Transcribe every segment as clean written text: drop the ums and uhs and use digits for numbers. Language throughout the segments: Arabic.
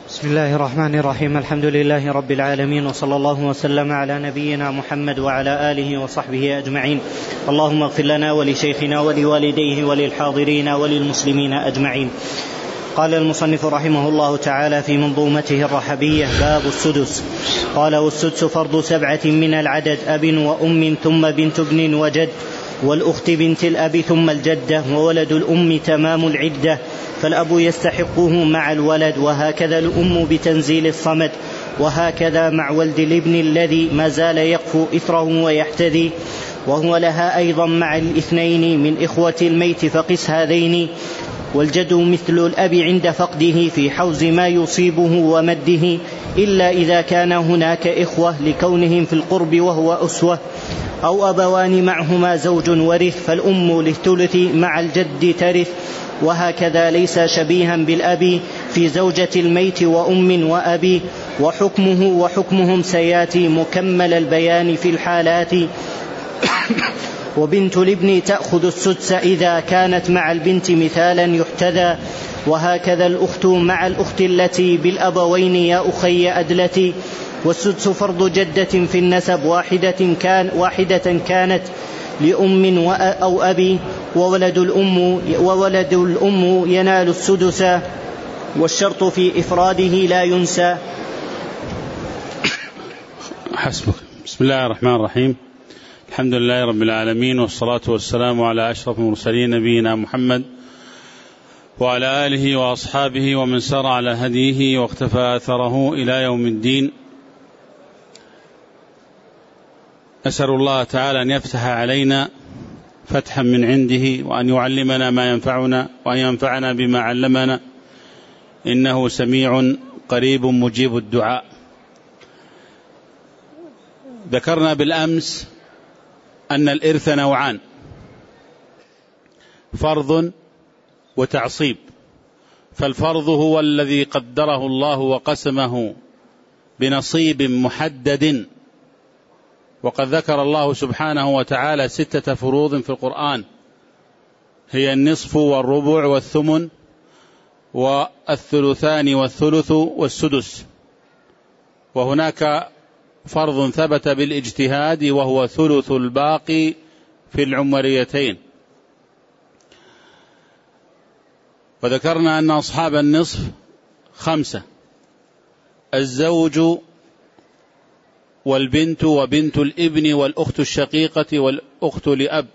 بسم الله الرحمن الرحيم. الحمد لله رب العالمين، وصلى الله وسلم على نبينا محمد وعلى آله وصحبه أجمعين. اللهم اغفر لنا ولشيخنا ولوالديه وللحاضرين وللمسلمين أجمعين. قال المصنف رحمه الله تعالى في منظومته الرحبية: باب السدس. قال: والسدس فرض 7 من العدد: أب وأم ثم بنت ابن وجد، والأخت بنت الأب ثم الجدة، وولد الأم تمام العدة، فالأب يستحقه مع الولد، وهكذا الأم بتنزيل الصمد، وهكذا مع ولد الابن الذي ما زال يقفو إثره ويحتذي، وهو لها أيضا مع الاثنين من إخوة الميت فقس هذين. والجد مثل الأب عند فقده في حوز ما يصيبه ومده، إلا إذا كان هناك إخوة لكونهم في القرب وهو أسوة، أو أبوان معهما زوج ورث، فالأم للثلث مع الجد ترث. وهكذا ليس شبيها بالأب في زوجة الميت وأم وأبي، وحكمه وحكمهم سياتي مكمل البيان في الحالات. وبنت الابن تأخذ السدس إذا كانت مع البنت مثالا يحتذى، وهكذا الأخت مع الأخت التي بالأبوين يا أخي أدلتي. والسدس فرض جدة في النسب واحدة كانت لأم أو أبي، وولد الأم ينال السدس، والشرط في إفراده لا ينسى. حسبك. بسم الله الرحمن الرحيم. الحمد لله رب العالمين، والصلاة والسلام على أشرف المرسلين نبينا محمد وعلى آله وأصحابه ومن سار على هديه واقتفى أثره إلى يوم الدين. أسأل الله تعالى أن يفتح علينا فتحا من عنده، وأن يعلمنا ما ينفعنا، وأن ينفعنا بما علمنا، إنه سميع قريب مجيب الدعاء. ذكرنا بالأمس أن الإرث نوعان: فرض وتعصيب. فالفرض هو الذي قدره الله وقسمه بنصيب محدد، وقد ذكر الله سبحانه وتعالى 6 فروض في القرآن، هي النصف والربع والثمن والثلثان والثلث والسدس. وهناك فرض ثبت بالاجتهاد وهو ثلث الباقي في العمريتين. وذكرنا أن أصحاب النصف 5: الزوج والبنت وبنت الابن والأخت الشقيقة والأخت لأب.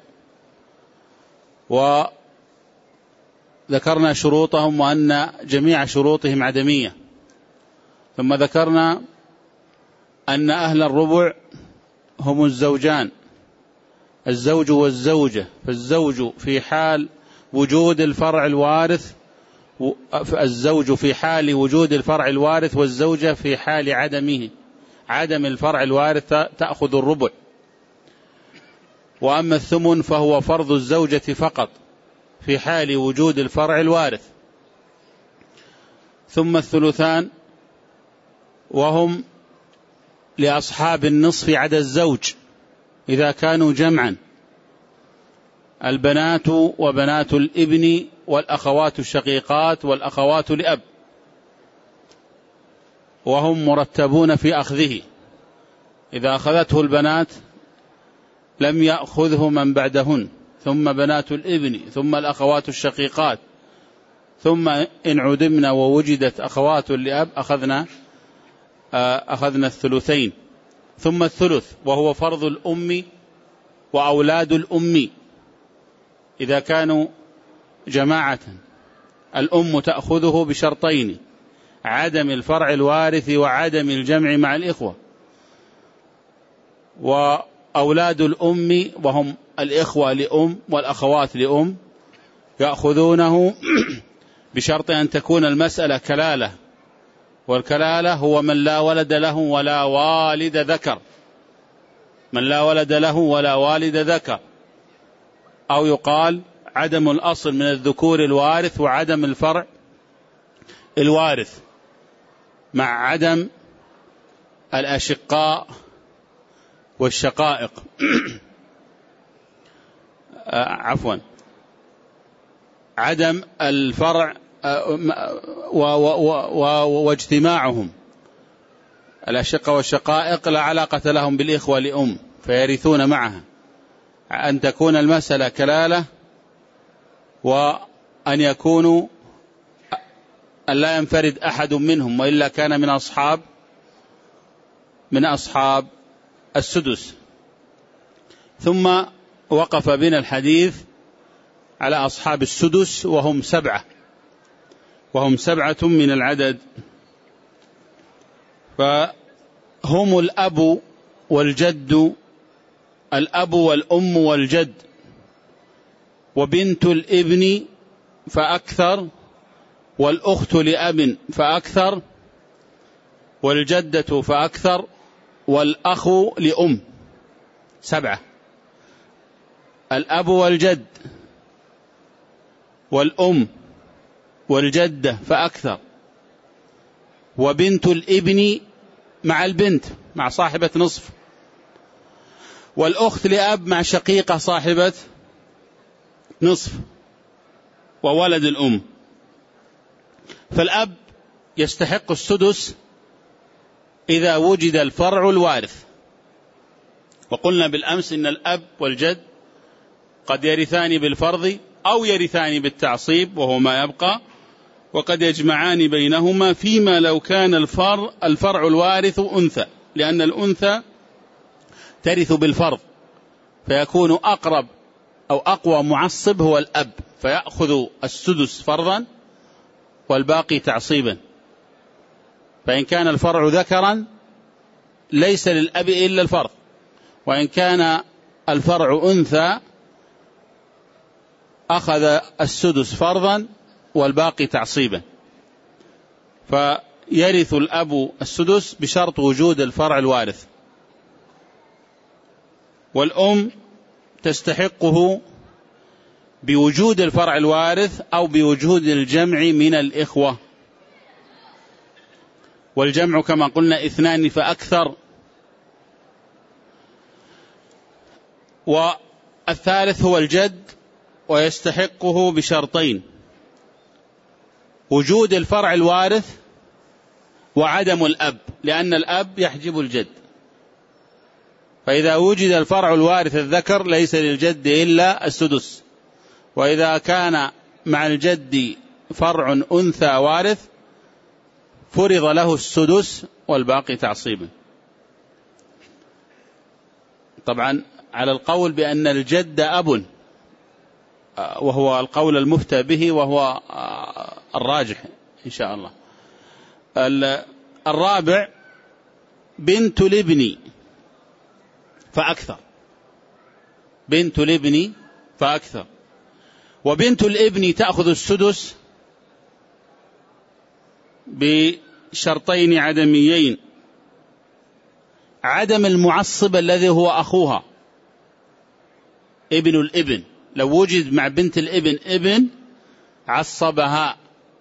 وذكرنا شروطهم وأن جميع شروطهم عدمية. ثم ذكرنا أن أهل الربع هم الزوجان: الزوج والزوجة، فالزوج في حال وجود الفرع الوارث، الزوج في حال وجود الفرع الوارث، والزوجة في حال عدم الفرع الوارث تأخذ الربع. وأما الثمن فهو فرض الزوجة فقط في حال وجود الفرع الوارث. ثم الثلثان وهم لأصحاب النصف عدا الزوج إذا كانوا جمعا: البنات وبنات الابن والأخوات الشقيقات والأخوات لأب، وهم مرتبون في أخذه. إذا أخذته البنات لم يأخذه من بعدهن، ثم بنات الابن، ثم الأخوات الشقيقات، ثم إن عدمنا ووجدت أخوات لأب أخذنا الثلثين. ثم الثلث وهو فرض الأم وأولاد الأم إذا كانوا جماعة. الأم تأخذه بشرطين: عدم الفرع الوارث وعدم الجمع مع الإخوة. وأولاد الأم وهم الإخوة لأم والأخوات لأم يأخذونه بشرط أن تكون المسألة كلالة، والكلالة هو من لا ولد له ولا والد ذكر، من لا ولد له ولا والد ذكر، أو يقال عدم الأصل من الذكور الوارث وعدم الفرع الوارث، مع عدم الأشقاء والشقائق عدم الفرع واجتماعهم الأشقة والشقائق لا علاقة لهم بالإخوة لأم فيرثون معها، أن تكون المسألة كلالة، وأن يكونوا أن لا ينفرد أحد منهم وإلا كان من أصحاب السدس. ثم وقف بنا الحديث على أصحاب السدس وهم 7 من العدد، فهم الأب والجد، الأب والأم والجد، وبنت الابن فأكثر، والأخت لأب فأكثر، والجدة فأكثر، والأخ لأم. 7: الأب والجد والأم والجدة فأكثر، وبنت الابن مع البنت مع صاحبة نصف، والأخت لأب مع شقيقة صاحبة نصف، وولد الأم. فالأب يستحق السدس إذا وجد الفرع الوارث. وقلنا بالأمس إن الأب والجد قد يرثان بالفرض أو يرثان بالتعصيب وهو ما يبقى، وقد يجمعان بينهما فيما لو كان الفرع الوارث أنثى، لأن الأنثى ترث بالفرض، فيكون أقرب أو أقوى معصب هو الأب، فيأخذ السدس فرضا والباقي تعصيبا. فإن كان الفرع ذكرا ليس للأب إلا الفرض، وإن كان الفرع أنثى أخذ السدس فرضا والباقي تعصيبا. فيرث الأب السدس بشرط وجود الفرع الوارث، والأم تستحقه بوجود الفرع الوارث أو بوجود الجمع من الإخوة، والجمع كما قلنا 2 فأكثر. والثالث هو الجد، ويستحقه بشرطين: وجود الفرع الوارث وعدم الأب، لأن الأب يحجب الجد. فإذا وجد الفرع الوارث الذكر ليس للجد إلا السدس، وإذا كان مع الجد فرع أنثى وارث فرض له السدس والباقي تعصيبا. طبعا على القول بأن الجد أب، وهو القول المفتى به وهو الراجح إن شاء الله. الرابع بنت الابن فأكثر، بنت الابن فأكثر. وبنت الابن تأخذ السدس بشرطين عدميين: عدم المعصب الذي هو أخوها ابن الابن، لو وجد مع بنت الابن ابن عصبها،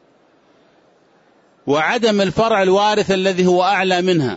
وعدم الفرع الوارث الذي هو أعلى منها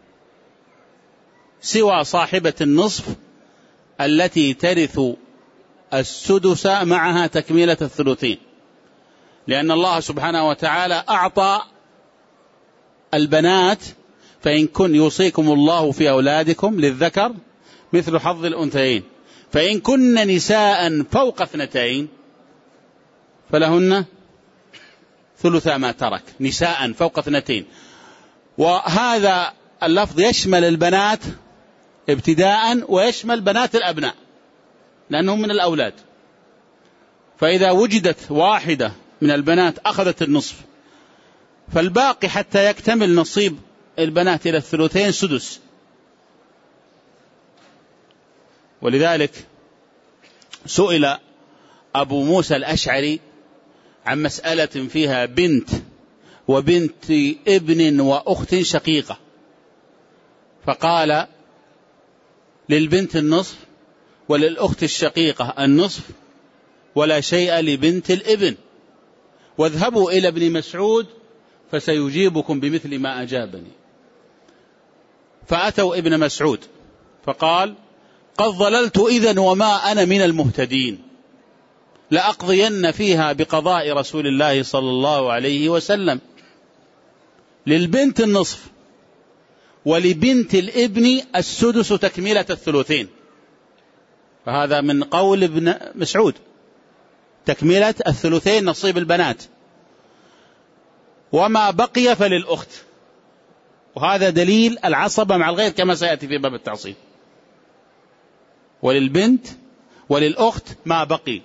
سوى صاحبة النصف التي ترث السدس معها تكملة الثلثين، لأن الله سبحانه وتعالى أعطى البنات: فإن كن يوصيكم الله في أولادكم للذكر مثل حظ الأنثيين، فإن كن نساء فوق 2 فلهن ثلث ما ترك، نساء فوق 2. وهذا اللفظ يشمل البنات ابتداء ويشمل بنات الأبناء لأنهم من الأولاد. فإذا وجدت واحدة من البنات أخذت النصف، فالباقي حتى يكتمل نصيب البنات إلى 2 سدس. ولذلك سئل أبو موسى الأشعري عن مسألة فيها بنت وبنت ابن وأخت شقيقة، فقال: للبنت النصف وللأخت الشقيقة النصف ولا شيء لبنت الابن، واذهبوا إلى ابن مسعود فسيجيبكم بمثل ما أجابني. فأتوا ابن مسعود فقال: قد ضللت إذن وما أنا من المهتدين. لأقضين فيها بقضاء رسول الله صلى الله عليه وسلم. للبنت النصف، ولبنت الابن السدس تكملة الثلثين. فهذا من قول ابن مسعود، تكملة الثلثين نصيب البنات، وما بقي فللأخت. وهذا دليل العصبة مع الغير كما سيأتي في باب التعصيب. وللبنت وللأخت ما بقي.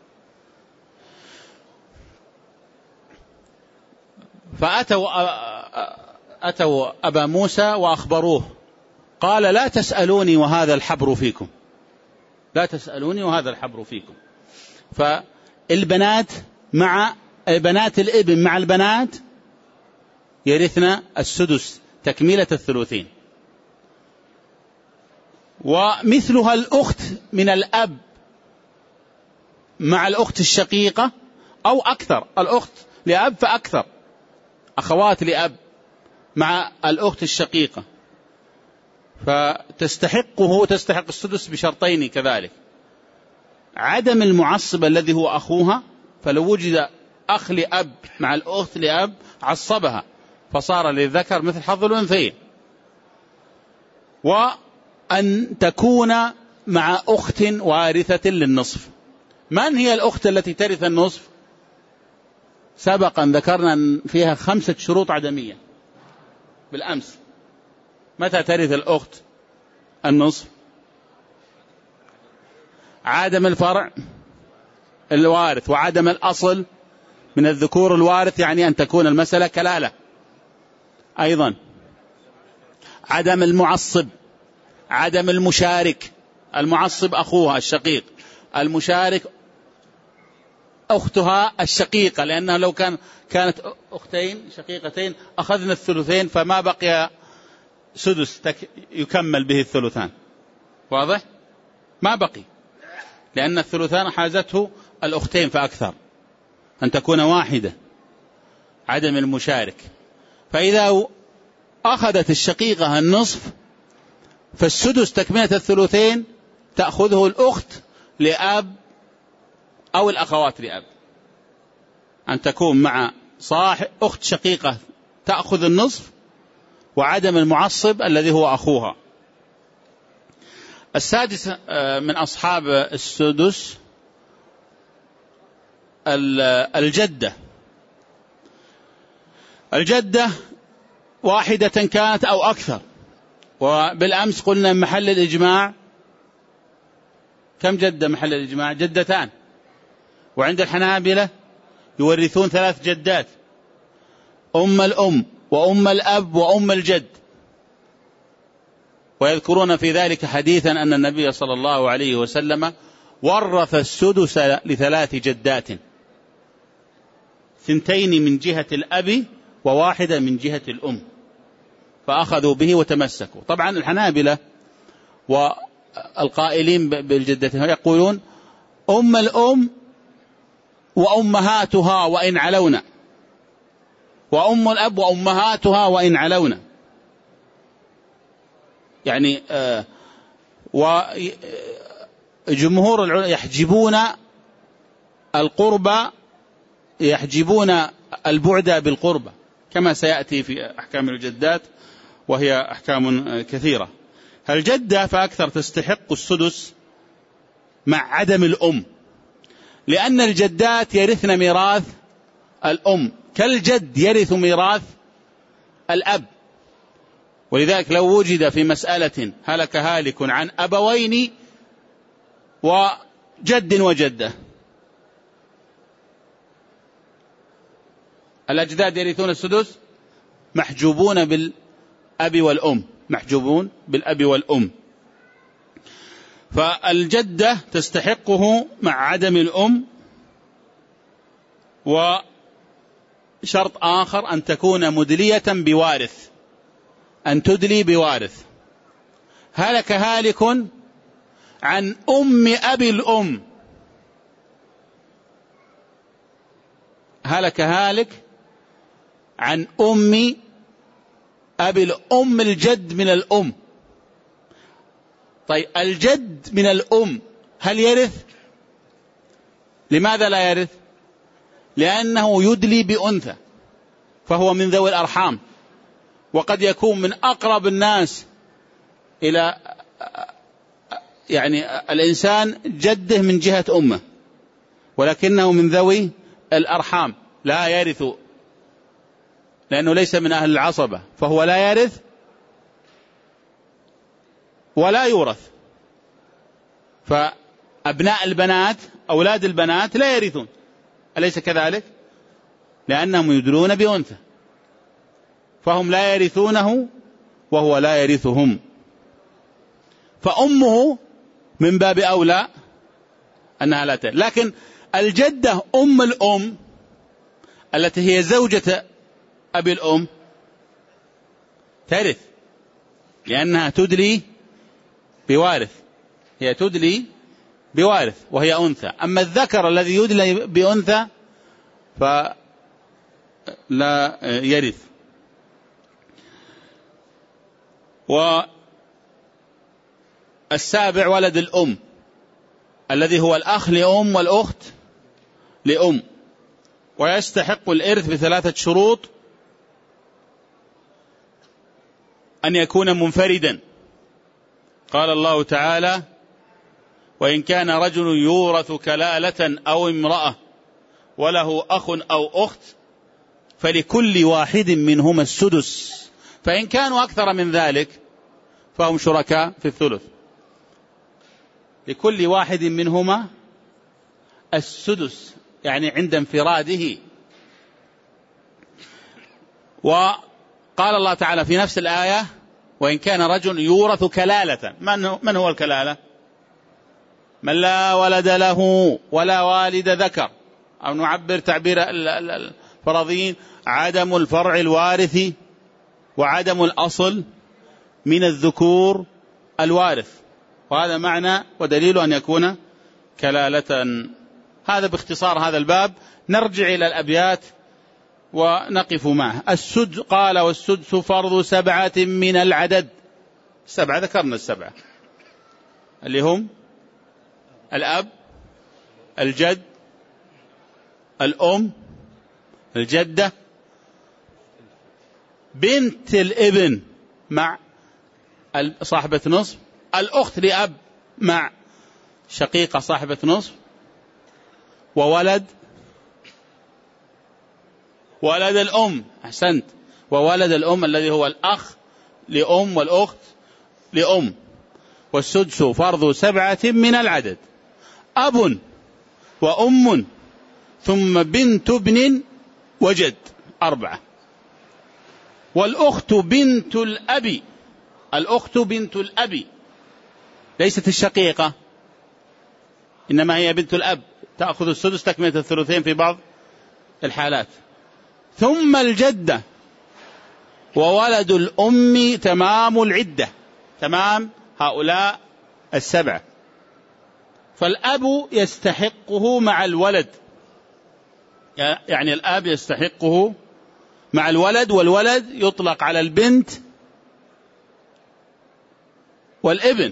فأتوا أبا موسى وأخبروه، قال لا تسألوني وهذا الحبر فيكم، لا تسألوني وهذا الحبر فيكم. فالبنات مع بنات الابن مع البنات يرثن السدس تكملة الثلثين. ومثلها الأخت من الأب مع الأخت الشقيقة أو أكثر، الأخت لأب فأكثر، أخوات لأب مع الأخت الشقيقة، تستحق السدس بشرطين كذلك: عدم المعصب الذي هو أخوها، فلو وجد أخ لأب مع الأخت لأب عصبها فصار للذكر مثل حظ الأنثيين، وأن تكون مع أخت وارثة للنصف. من هي الأخت التي ترث النصف؟ سبقا ذكرنا فيها 5 شروط عدمية بالأمس. متى ترث الأخت النصف؟ عدم الفرع الوارث، وعدم الأصل من الذكور الوارث، يعني أن تكون المسألة كلالة. أيضا عدم المعصب، عدم المشارك. المعصب أخوها الشقيق، المشارك أختها الشقيقة، لأنها لو كانت أختين شقيقتين أخذنا الثلثين فما بقي سدس يكمل به الثلثان. واضح؟ ما بقي، لأن الثلثان حازته الأختين فأكثر، أن تكون واحدة. عدم المشارك. فإذا أخذت الشقيقة النصف فالسدس تكملة الثلثين تأخذه الأخت لأب أو الأخوات لأب. أن تكون مع صاحب أخت شقيقة تأخذ النصف، وعدم المعصب الذي هو أخوها. السادس من أصحاب السدس الجدة. الجدة واحدة كانت أو أكثر، وبالأمس قلنا محل الإجماع كم جدة؟ محل الإجماع جدتان. وعند الحنابلة يورثون 3 جدات: أم الأم وأم الأب وأم الجد. ويذكرون في ذلك حديثا أن النبي صلى الله عليه وسلم ورث السدس ل3 جدات، 2 من جهة الأب وواحدة من جهة الأم، فأخذوا به وتمسكوا. طبعا الحنابلة والقائلين بالجدتين يقولون أم الأم وأمهاتها وإن علونا، وأم الأب وأمهاتها وإن علونا. يعني وجمهور العلماء يحجبون القربة، يحجبون البعد بالقربة، كما سيأتي في أحكام الجدات وهي أحكام كثيرة. الجدة فأكثر تستحق السدس مع عدم الأم، لأن الجدات يرثن ميراث الأم كالجد يرث ميراث الأب. ولذلك لو وجد في مسألة هلك هالك عن أبوين وجد وجدة، الأجداد يرثون السدس محجوبون بالأب والأم، محجوبون بالأب والأم. فالجدة تستحقه مع عدم الأم. وشرط آخر أن تكون مدلية بوارث، أن تدلي بوارث. هلك هالك عن أم أبي الأم، هلك هالك عن أم أبي الأم الجد من الأم. طيب الجد من الأم هل يرث؟ لماذا لا يرث؟ لأنه يدلي بأنثى، فهو من ذوي الأرحام، وقد يكون من أقرب الناس إلى يعني الإنسان جده من جهة أمه، ولكنه من ذوي الأرحام لا يرث، لأنه ليس من أهل العصبة، فهو لا يرث ولا يورث. فأبناء البنات أولاد البنات لا يرثون، أليس كذلك؟ لأنهم يدلون بأنثى، فهم لا يرثونه وهو لا يرثهم. فأمه من باب أولى أنها لا ترث. لكن الجدة أم الأم التي هي زوجة أبي الأم ترث، لأنها تدلي بوارث، هي تدلي بوارث وهي أنثى. أما الذكر الذي يدلي بأنثى فلا يرث. والسابع ولد الأم الذي هو الأخ لأم والأخت لأم، ويستحق الإرث بثلاثة شروط: أن يكون منفردا، قال الله تعالى: وإن كان رجل يورث كلالة أو امرأة وله أخ أو أخت فلكل واحد منهما السدس، فإن كانوا أكثر من ذلك فهم شركاء في الثلث. لكل واحد منهما السدس، يعني عند انفراده. وقال الله تعالى في نفس الآية: وإن كان رجل يورث كلالة. من هو الكلالة؟ من لا ولد له ولا والد ذكر، أو نعبر تعبير الفرضيين: عدم الفرع الوارث وعدم الأصل من الذكور الوارث. وهذا معنى ودليل أن يكون كلالة. هذا باختصار هذا الباب. نرجع إلى الأبيات ونقف معه. السدس قال: والسدس فرض 7 من العدد. 7 ذكرنا 7 اللي هم الأب، الجد، الأم، الجدة، بنت الابن مع صاحبة نصف، الأخت لأب مع شقيقة صاحبة نصف، وولد الأم. أحسنت. وولد الأم الذي هو الأخ لأم والأخت لأم. والسدس فرض 7 من العدد: أب وأم ثم بنت ابن وجد 4. والأخت بنت الأب، الأخت بنت الأب ليست الشقيقة، إنما هي بنت الأب، تأخذ السدس تكملة الثلثين في بعض الحالات. ثم الجدة وولد الأم تمام العدة، تمام هؤلاء 7. فالأب يستحقه مع الولد، يعني الأب يستحقه مع الولد، والولد يطلق على البنت والابن.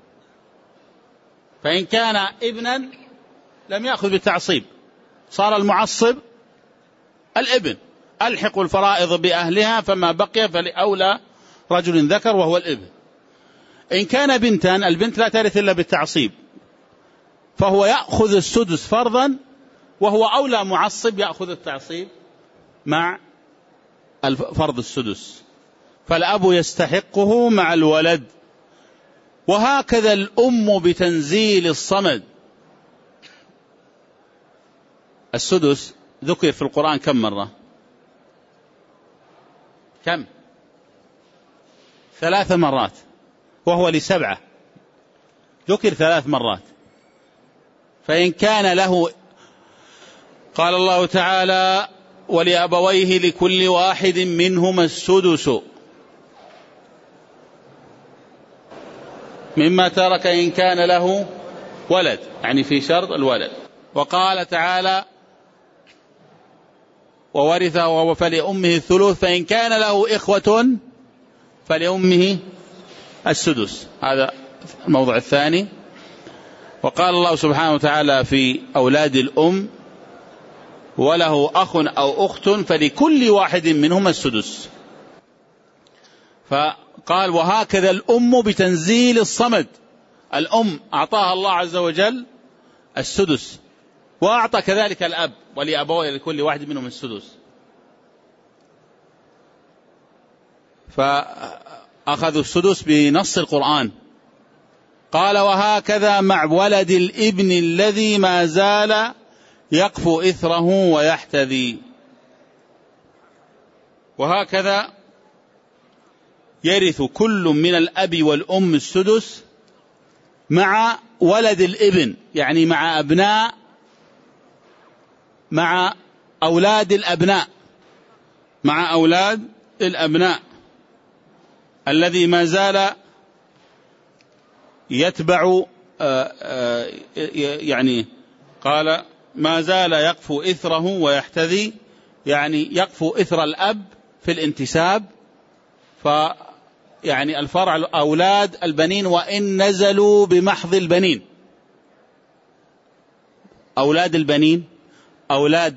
فإن كان ابنا لم يأخذ بالتعصيب، صار المعصب الابن. ألحق الفرائض بأهلها، فما بقي فلأولى رجل ذكر وهو الابن. إن كان بنتا، البنت لا ترث إلا بالتعصيب، فهو يأخذ السدس فرضا، وهو أولى معصب يأخذ التعصيب مع فرض السدس. فالأب يستحقه مع الولد. وهكذا الأم بتنزيل الصمد. السدس ذكر في القرآن كم مرة؟ كم؟ 3 مرات، وهو ل7 ذكر 3 مرات. فإن كان له، قال الله تعالى: ولأبويه لكل واحد منهما السدس مما ترك إن كان له ولد، يعني في شرط الولد. وقال تعالى: وورثه وهو فلأمه الثلث فإن كان له إخوة فلأمه السدس. هذا الموضوع الثاني. وقال الله سبحانه وتعالى في أولاد الأم: وله أخ أو أخت فلكل واحد منهما السدس. فقال: وهكذا الأم بتنزيل الصمد، الأم أعطاها الله عز وجل السدس، وأعطى كذلك الأب ولأبويه لكل واحد منهم السدس. فأخذوا السدس بنص القرآن. قال: وهكذا مع ولد الابن الذي ما زال يقفو إثره ويحتذي. وهكذا يرث كل من الأب والأم السدس مع ولد الابن، يعني مع أولاد الأبناء الذي ما زال يتبع، يعني قال: ما زال يقفو إثره ويحتذي، يعني يقفو إثر الأب في الانتساب. يعني الفرع أولاد البنين وإن نزلوا بمحض البنين، أولاد البنين، أولاد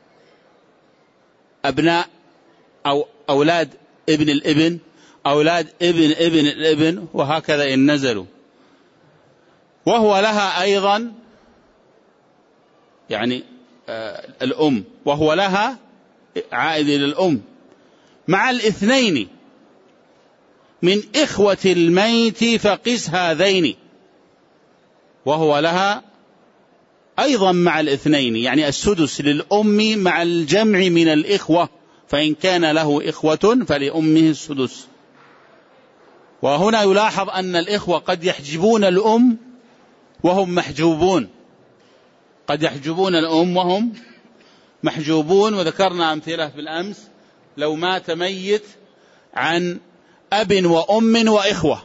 أبناء، أو أولاد ابن الابن، أولاد ابن الابن، وهكذا إن نزلوا. وهو لها أيضا يعني الأم، وهو لها عائد إلى الأم مع الاثنين من إخوة الميت فقس هذين. وهو لها أيضا مع الاثنين، يعني السدس للأم مع الجمع من الإخوة، فإن كان له إخوة فلأمه السدس. وهنا يلاحظ أن الإخوة قد يحجبون الأم وهم محجوبون، قد يحجبون الأم وهم محجوبون. وذكرنا أمثلة بالأمس: لو مات ميت عن أب وأم وإخوة،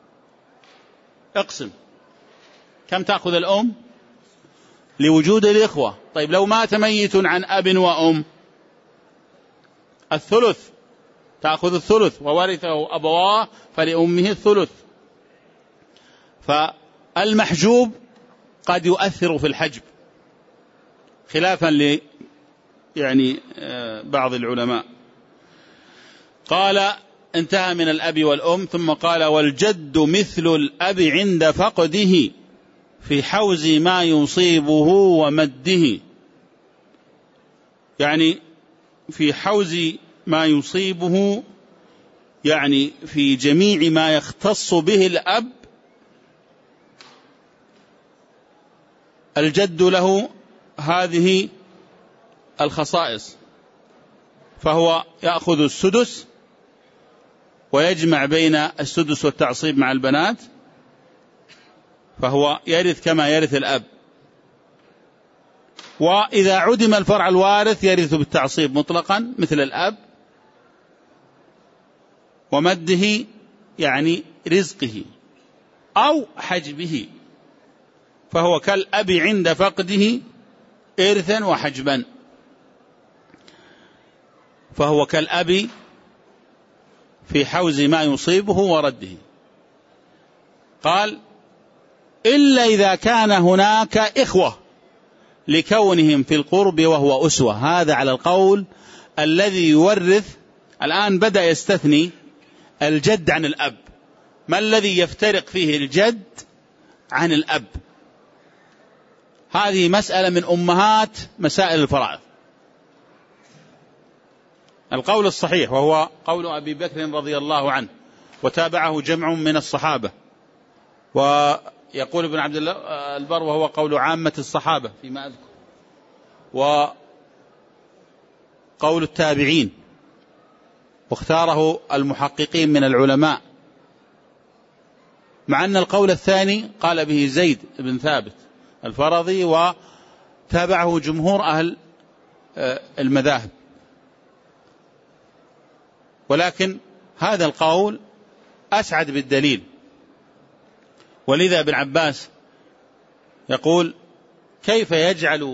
اقسم كم تأخذ الأم لوجود الإخوة. طيب لو مات ميت عن أب وأم، الثلث، تأخذ الثلث، وورثه أبواه فلأمه الثلث. فالمحجوب قد يؤثر في الحجب، خلافا يعني بعض العلماء. قال: انتهى من الأب والأم، ثم قال: والجد مثل الأب عند فقده في حوز ما يصيبه ومده. يعني في حوز ما يصيبه، يعني في جميع ما يختص به الأب، الجد له هذه الخصائص، فهو يأخذ السدس ويجمع بين السدس والتعصيب مع البنات، فهو يرث كما يرث الأب. وإذا عدم الفرع الوارث يرث بالتعصيب مطلقا مثل الأب. ومده يعني رزقه أو حجبه، فهو كالأب عند فقده إرثا وحجبا، فهو كالأب في حوز ما يصيبه ورده. قال: إلا إذا كان هناك إخوة لكونهم في القرب وهو أسوة. هذا على القول الذي يورث. الآن بدأ يستثني الجد عن الأب. ما الذي يفترق فيه الجد عن الأب؟ هذه مسألة من أمهات مسائل الفرائض. القول الصحيح وهو قول أبي بكر رضي الله عنه، وتابعه جمع من الصحابة، ويقول ابن عبد البر وهو قول عامة الصحابة فيما أذكر، وقول التابعين، واختاره المحققين من العلماء، مع أن القول الثاني قال به زيد بن ثابت الفرضي وتابعه جمهور أهل المذاهب. ولكن هذا القول أسعد بالدليل. ولذا ابن عباس يقول: كيف يجعل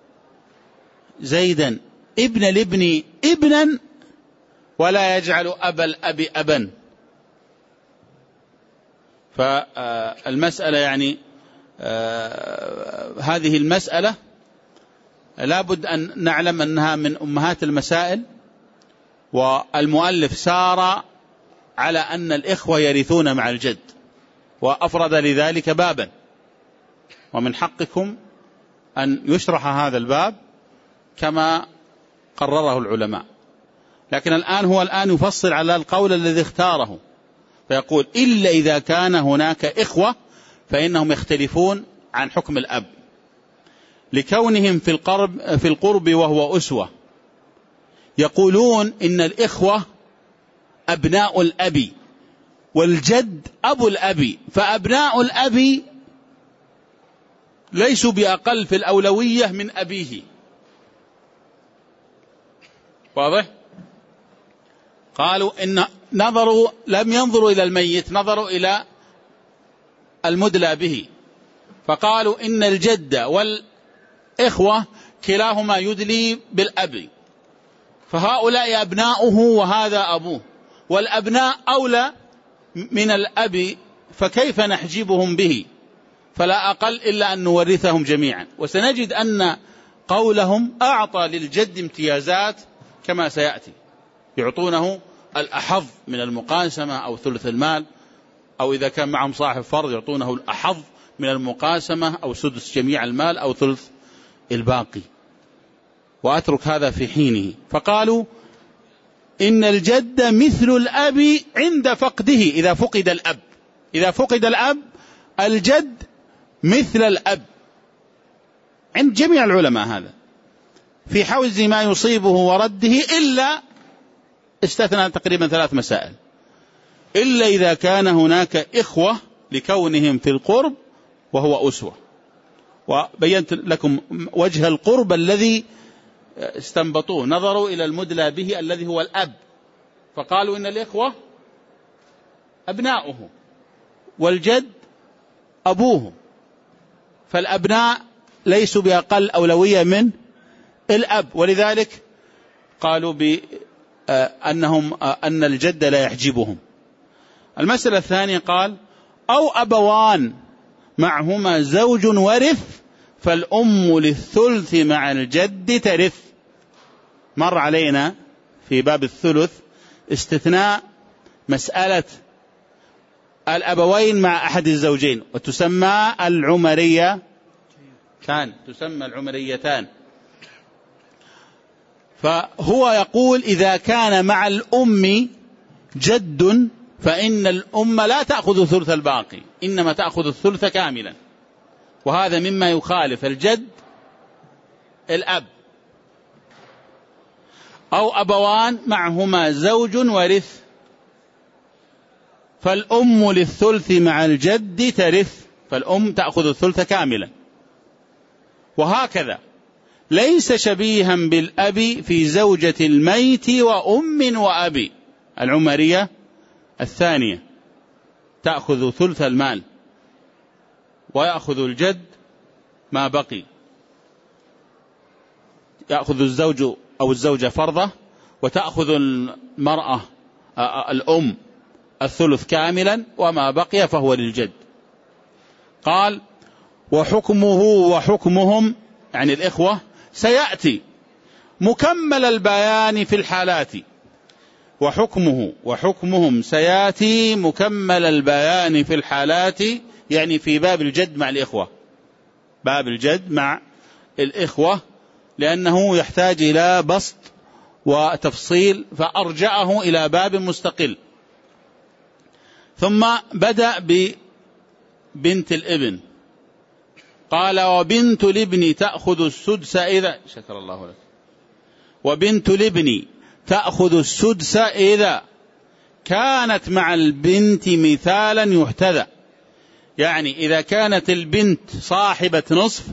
زيدا ابن الابن ابنا ولا يجعل أبا الأب أبا؟ فالمسألة يعني هذه المسألة لا بد أن نعلم أنها من أمهات المسائل، والمؤلف سار على أن الإخوة يرثون مع الجد وأفرد لذلك بابا، ومن حقكم أن يشرح هذا الباب كما قرره العلماء. لكن هو الآن يفصل على القول الذي اختاره، فيقول إلا إذا كان هناك إخوة فإنهم يختلفون عن حكم الأب لكونهم في القرب وهو أسوة. يقولون إن الإخوة أبناء الأب والجد أبو الأب، فأبناء الأب ليسوا بأقل في الأولوية من أبيه. واضح؟ قالوا إن لم ينظروا إلى الميت، نظروا إلى المدلى به، فقالوا إن الجد والإخوة كلاهما يدلي بالأب، فهؤلاء أبناؤه وهذا أبوه، والأبناء أولى من الأب، فكيف نحجبهم به؟ فلا أقل إلا أن نورثهم جميعا. وسنجد أن قولهم أعطى للجد امتيازات كما سيأتي، يعطونه الأحظ من المقاسمة أو ثلث المال، أو إذا كان معهم صاحب فرض يعطونه الأحظ من المقاسمة أو سدس جميع المال أو ثلث الباقي. وأترك هذا في حينه. فقالوا إن الجد مثل الأب عند فقده، إذا فقد الأب الجد مثل الأب عند جميع العلماء، هذا في حوز ما يصيبه ورده، إلا استثنى تقريبا 3 مسائل، إلا إذا كان هناك إخوة لكونهم في القرب وهو أسوة. وبينت لكم وجه القرب الذي استنبطوه، نظروا إلى المدلى به الذي هو الأب، فقالوا إن الإخوة أبناؤه والجد أبوه، فالأبناء ليسوا بأقل أولوية من الأب، ولذلك قالوا أن الجد لا يحجبهم. المسألة الثانية قال أو أبوان معهما زوج ورث فالأم للثلث مع الجد ترث. مر علينا في باب الثلث استثناء مسألة الأبوين مع أحد الزوجين، وتسمى العمريتان. فهو يقول إذا كان مع الأم جد فإن الأم لا تأخذ ثلث الباقي، إنما تأخذ الثلث كاملا، وهذا مما يخالف الجد الأب. أو أبوان معهما زوج ورث فالأم للثلث مع الجد ترث، فالأم تأخذ الثلث كاملا. وهكذا ليس شبيها بالأب في زوجة الميت وأم وأب. العمرية الثانية تأخذ ثلث المال ويأخذ الجد ما بقي، يأخذ الزوج أو الزوجة فرضة، وتأخذ المرأة الأم الثلث كاملا، وما بقي فهو للجد. قال وحكمه وحكمهم يعني الإخوة سيأتي مكمل البيان في الحالات، وحكمه وحكمهم سيأتي مكمل البيان في الحالات، يعني في باب الجد مع الإخوة، باب الجد مع الإخوة، لأنه يحتاج إلى بسط وتفصيل، فأرجعه إلى باب مستقل. ثم بدأ ببنت الابن، قال وبنت الابن تأخذ السدس إذا شكر الله لك، وبنت الابن تأخذ السدس إذا كانت مع البنت مثالا يحتذى، يعني إذا كانت البنت صاحبة نصف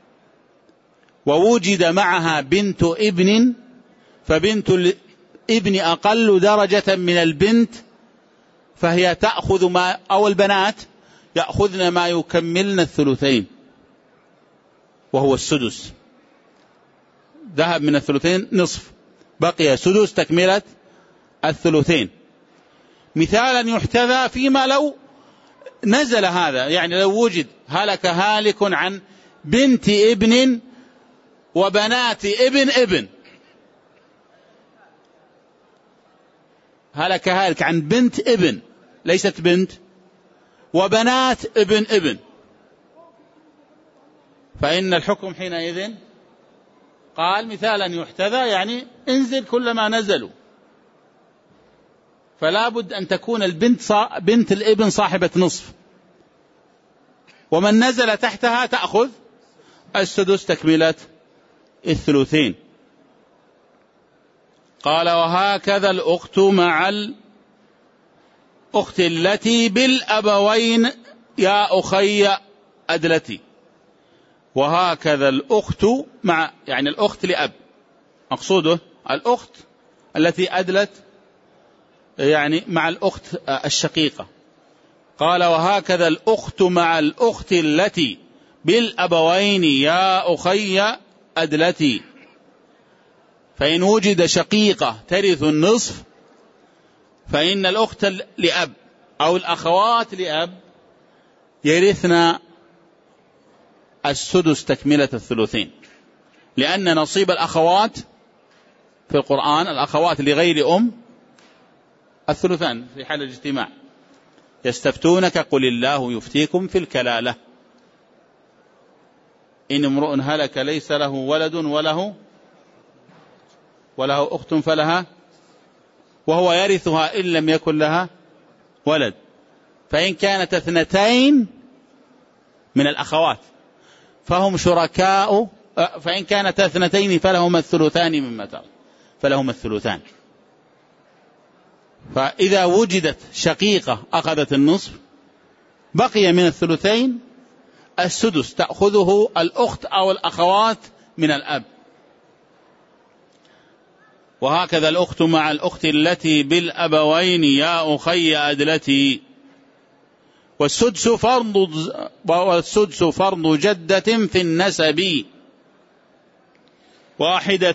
ووجد معها بنت ابن، فبنت الابن أقل درجة من البنت، فهي تأخذ ما، أو البنات يأخذن ما يكملن الثلثين وهو السدس. ذهب من الثلثين نصف، بقي سدس تكملة الثلثين. مثالا يحتذى فيما لو نزل هذا، يعني لو وجد هلك هالك عن بنت ابن وبنات ابن، هلك هالك عن بنت ابن ليست بنت وبنات ابن، فإن الحكم حينئذ قال مثالا يحتذى، يعني انزل كلما نزلوا، فلا بد أن تكون بنت الابن صاحبة نصف، ومن نزل تحتها تأخذ السدس تكملة الثلثين. قال وهكذا الأخت مع الأخت التي بالأبوين يا أخي أدلتي. وهكذا الأخت مع، يعني الأخت لأب، مقصوده الأخت التي أدلت يعني مع الأخت الشقيقة. قال وهكذا الأخت مع الأخت التي بالأبوين يا أخي أدلتي. فإن وجد شقيقة ترث النصف فإن الأخت لأب أو الأخوات لأب يرثن السدس تكملة الثلثين، لأن نصيب الأخوات في القرآن الأخوات لغير أم الثلثان في حال الاجتماع. يستفتونك قل الله يفتيكم في الكلالة إن امرؤ هلك ليس له ولد وله أخت فلها وهو يرثها إن لم يكن لها ولد، فإن كانت اثنتين من الأخوات فهم شركاء، فإن كانت اثنتين فلهما الثلثان مما ترك، فلهما الثلثان. فإذا وجدت شقيقة أخذت النصف بقي من الثلثين السدس تأخذه الأخت أو الأخوات من الأب. وهكذا الأخت مع الأخت التي بالأبوين يا أخي أدلتي. والسدس فرض جدة في النسب واحدة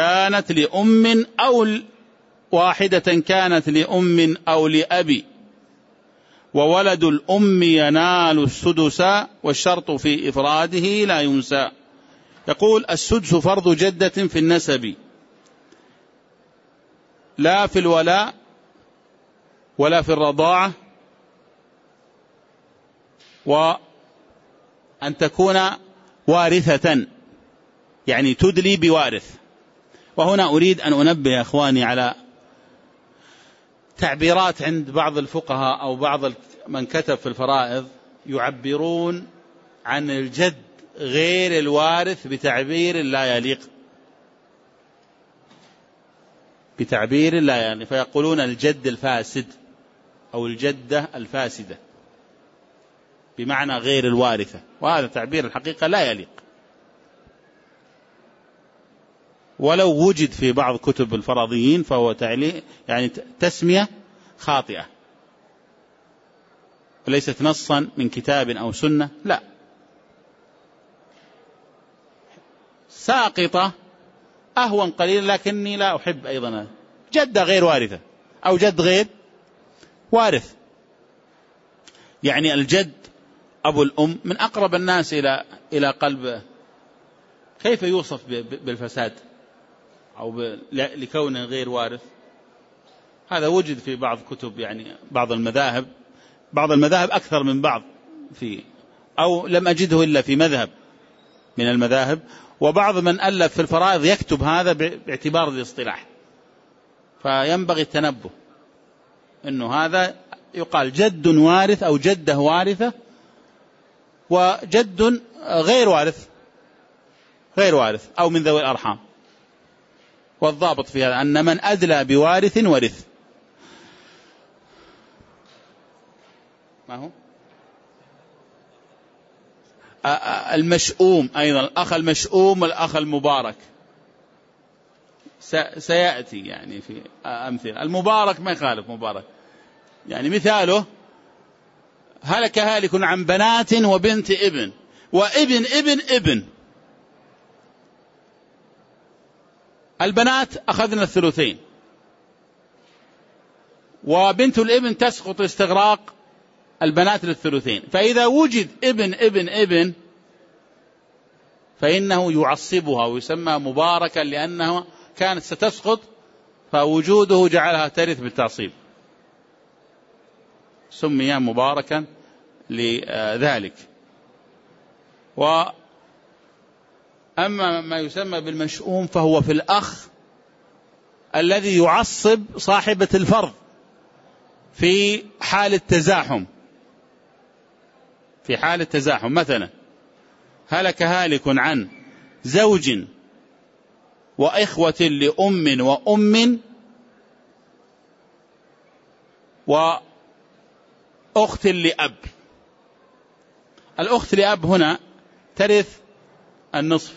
كانت لأم أو لأبي، وولد الأم ينال السدس والشرط في إفراده لا ينسى. يقول السدس فرض جدة في النسب، لا في الولاء ولا في الرضاعة، وأن تكون وارثة يعني تدلي بوارث. وهنا أريد أن أنبه يا أخواني على تعبيرات عند بعض الفقهاء أو بعض من كتب في الفرائض يعبرون عن الجد غير الوارث بتعبير لا يليق، فيقولون الجد الفاسد أو الجدة الفاسدة بمعنى غير الوارثة، وهذا تعبير الحقيقة لا يليق، ولو وجد في بعض كتب الفرضيين فهو يعني تسمية خاطئة وليست نصا من كتاب أو سنة، لا، ساقطة أهون قليلا، لكني لا أحب أيضا جدة غير وارثة أو جد غير وارث. يعني الجد أبو الأم من أقرب الناس إلى قلب، كيف يوصف بالفساد أو لكونه غير وارث؟ هذا وجد في بعض كتب، يعني بعض المذاهب أكثر من بعض أو لم أجده إلا في مذهب من المذاهب، وبعض من ألف في الفرائض يكتب هذا باعتبار الاصطلاح، فينبغي التنبه أنه هذا يقال جد وارث أو جدة وارثة، وجد غير وارث أو من ذوي الأرحام. والضابط في هذا أن من أدلى بوارث ورث. ما هو المشؤوم أيضا، الأخ المشؤوم والأخ المبارك سيأتي يعني في أمثلة. المبارك ما يخالف مبارك، يعني مثاله هلك هالك عن بنات وبنت ابن وابن ابن ابن. البنات أخذنا الثلثين، وبنت الابن تسقط استغراق البنات للثلثين. فإذا وجد ابن ابن ابن فإنه يعصبها ويسمى مباركا لأنها كانت ستسقط، فوجوده جعلها ترث بالتعصيب، سمي مباركا لذلك. وأما ما يسمى بالمشؤوم فهو في الأخ الذي يعصب صاحبة الفرض في حال التزاحم. في حال التزاحم مثلا هلك هالك عن زوج وإخوة لأم وأم وأخت لأب. الأخت لأب هنا ترث النصف،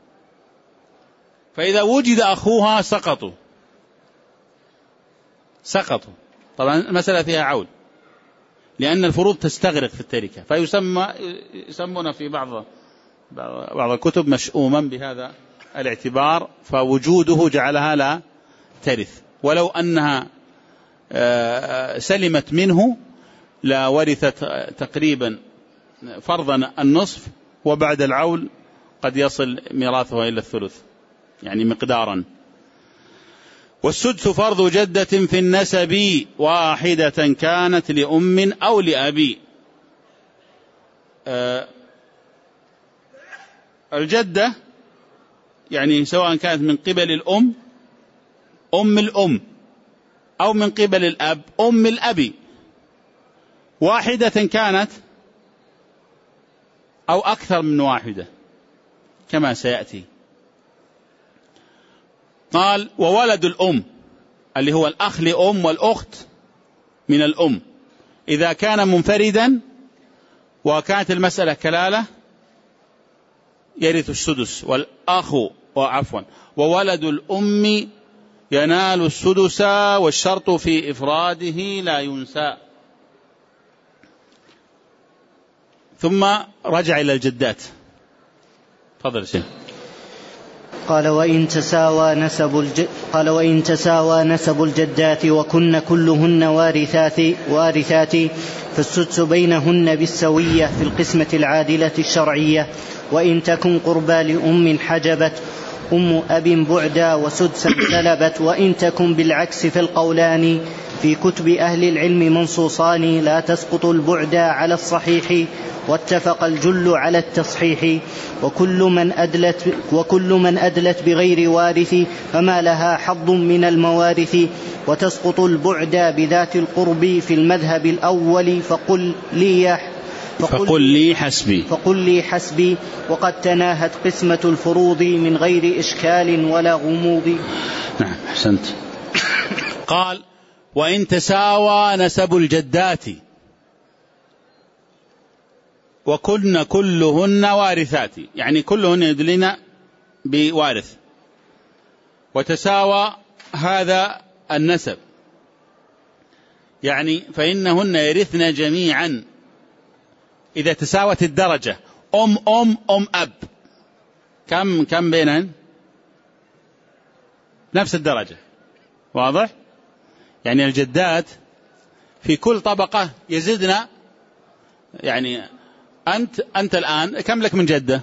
فإذا وجد أخوها سقطوا. طبعا المسألة فيها عول لأن الفروض تستغرق في التركة، فيسمون في بعض الكتب مشؤوما بهذا الاعتبار، فوجوده جعلها لا ترث، ولو أنها سلمت منه لا ورثت تقريبا فرضا النصف، وبعد العول قد يصل ميراثها إلى الثلث يعني مقدارا. والسدس فرض جدة في النسب واحدة كانت لأم أو لأبي. الجدة يعني سواء كانت من قبل الأم أم الأم أو من قبل الأب أم الأبي، واحدة كانت أو أكثر من واحدة كما سيأتي. قال وولد الأم اللي هو الأخ لأم والأخت من الأم إذا كان منفردا وكانت المسألة كلالة يرث السدس، والأخ وولد الأم ينال السدس والشرط في إفراده لا ينسى. ثم رجع إلى الجدات. تفضل شيخ. قال وإن تساوى نسب الجدات وكن كلهن وارثات فالسدس بينهن بالسوية في القسمة العادلة الشرعية. وإن تكن قربى لأم حجبت أم أب بعدا وسدسا سلبت. وإن تكن بالعكس في في كتب أهل العلم منصوصان لا تسقط البعدا على الصحيح واتفق الجل على التصحيح. وكل من أدلت بغير وارث فما لها حظ من الموارث. وتسقط البعدا بذات القرب في المذهب الأول فقل لي حسبي. وقد تناهت قسمة الفروض من غير إشكال ولا غموض. نعم أحسنت. قال وإن تساوى نسب الجدات وكن كلهن وارثات، يعني كلهن يدلين بوارث، وتساوى هذا النسب يعني فإنهن يرثن جميعا إذا تساوت الدرجة أم أب. كم بينهن؟ نفس الدرجة. واضح؟ يعني الجدات في كل طبقة يزدنا، يعني أنت الآن كم لك من جدة؟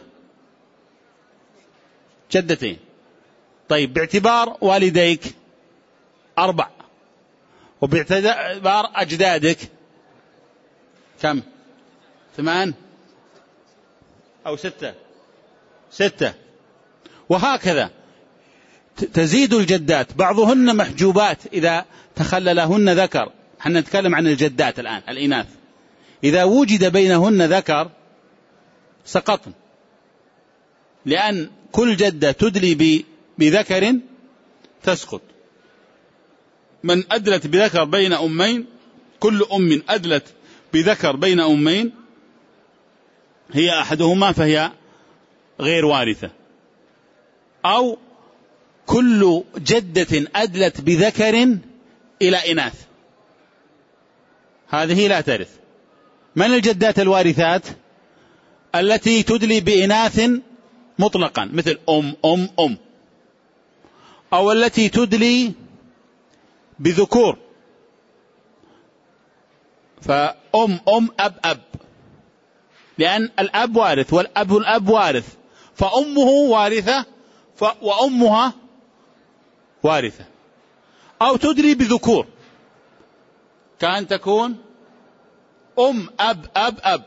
جدتين. طيب باعتبار والديك 4، وباعتبار أجدادك كم؟ 8 أو 6، وهكذا تزيد الجدات. بعضهن محجوبات إذا تخللهن ذكر. حنا نتكلم عن الجدات الآن الإناث، إذا وجد بينهن ذكر سقطن، لأن كل جدة تدلي بذكر تسقط. من أدلت بذكر بين أمين، كل أم أدلت بذكر بين أمين هي أحدهما فهي غير وارثة، أو كل جدة أدلت بذكر إلى إناث هذه لا ترث. من الجدات الوارثات؟ التي تدلي بإناث مطلقا مثل أم، أو التي تدلي بذكور فأم أب، لأن الأب وارث والأب وارث، فأمه وارثة وأمها وارثة. أو تدري بذكور، كأن تكون أب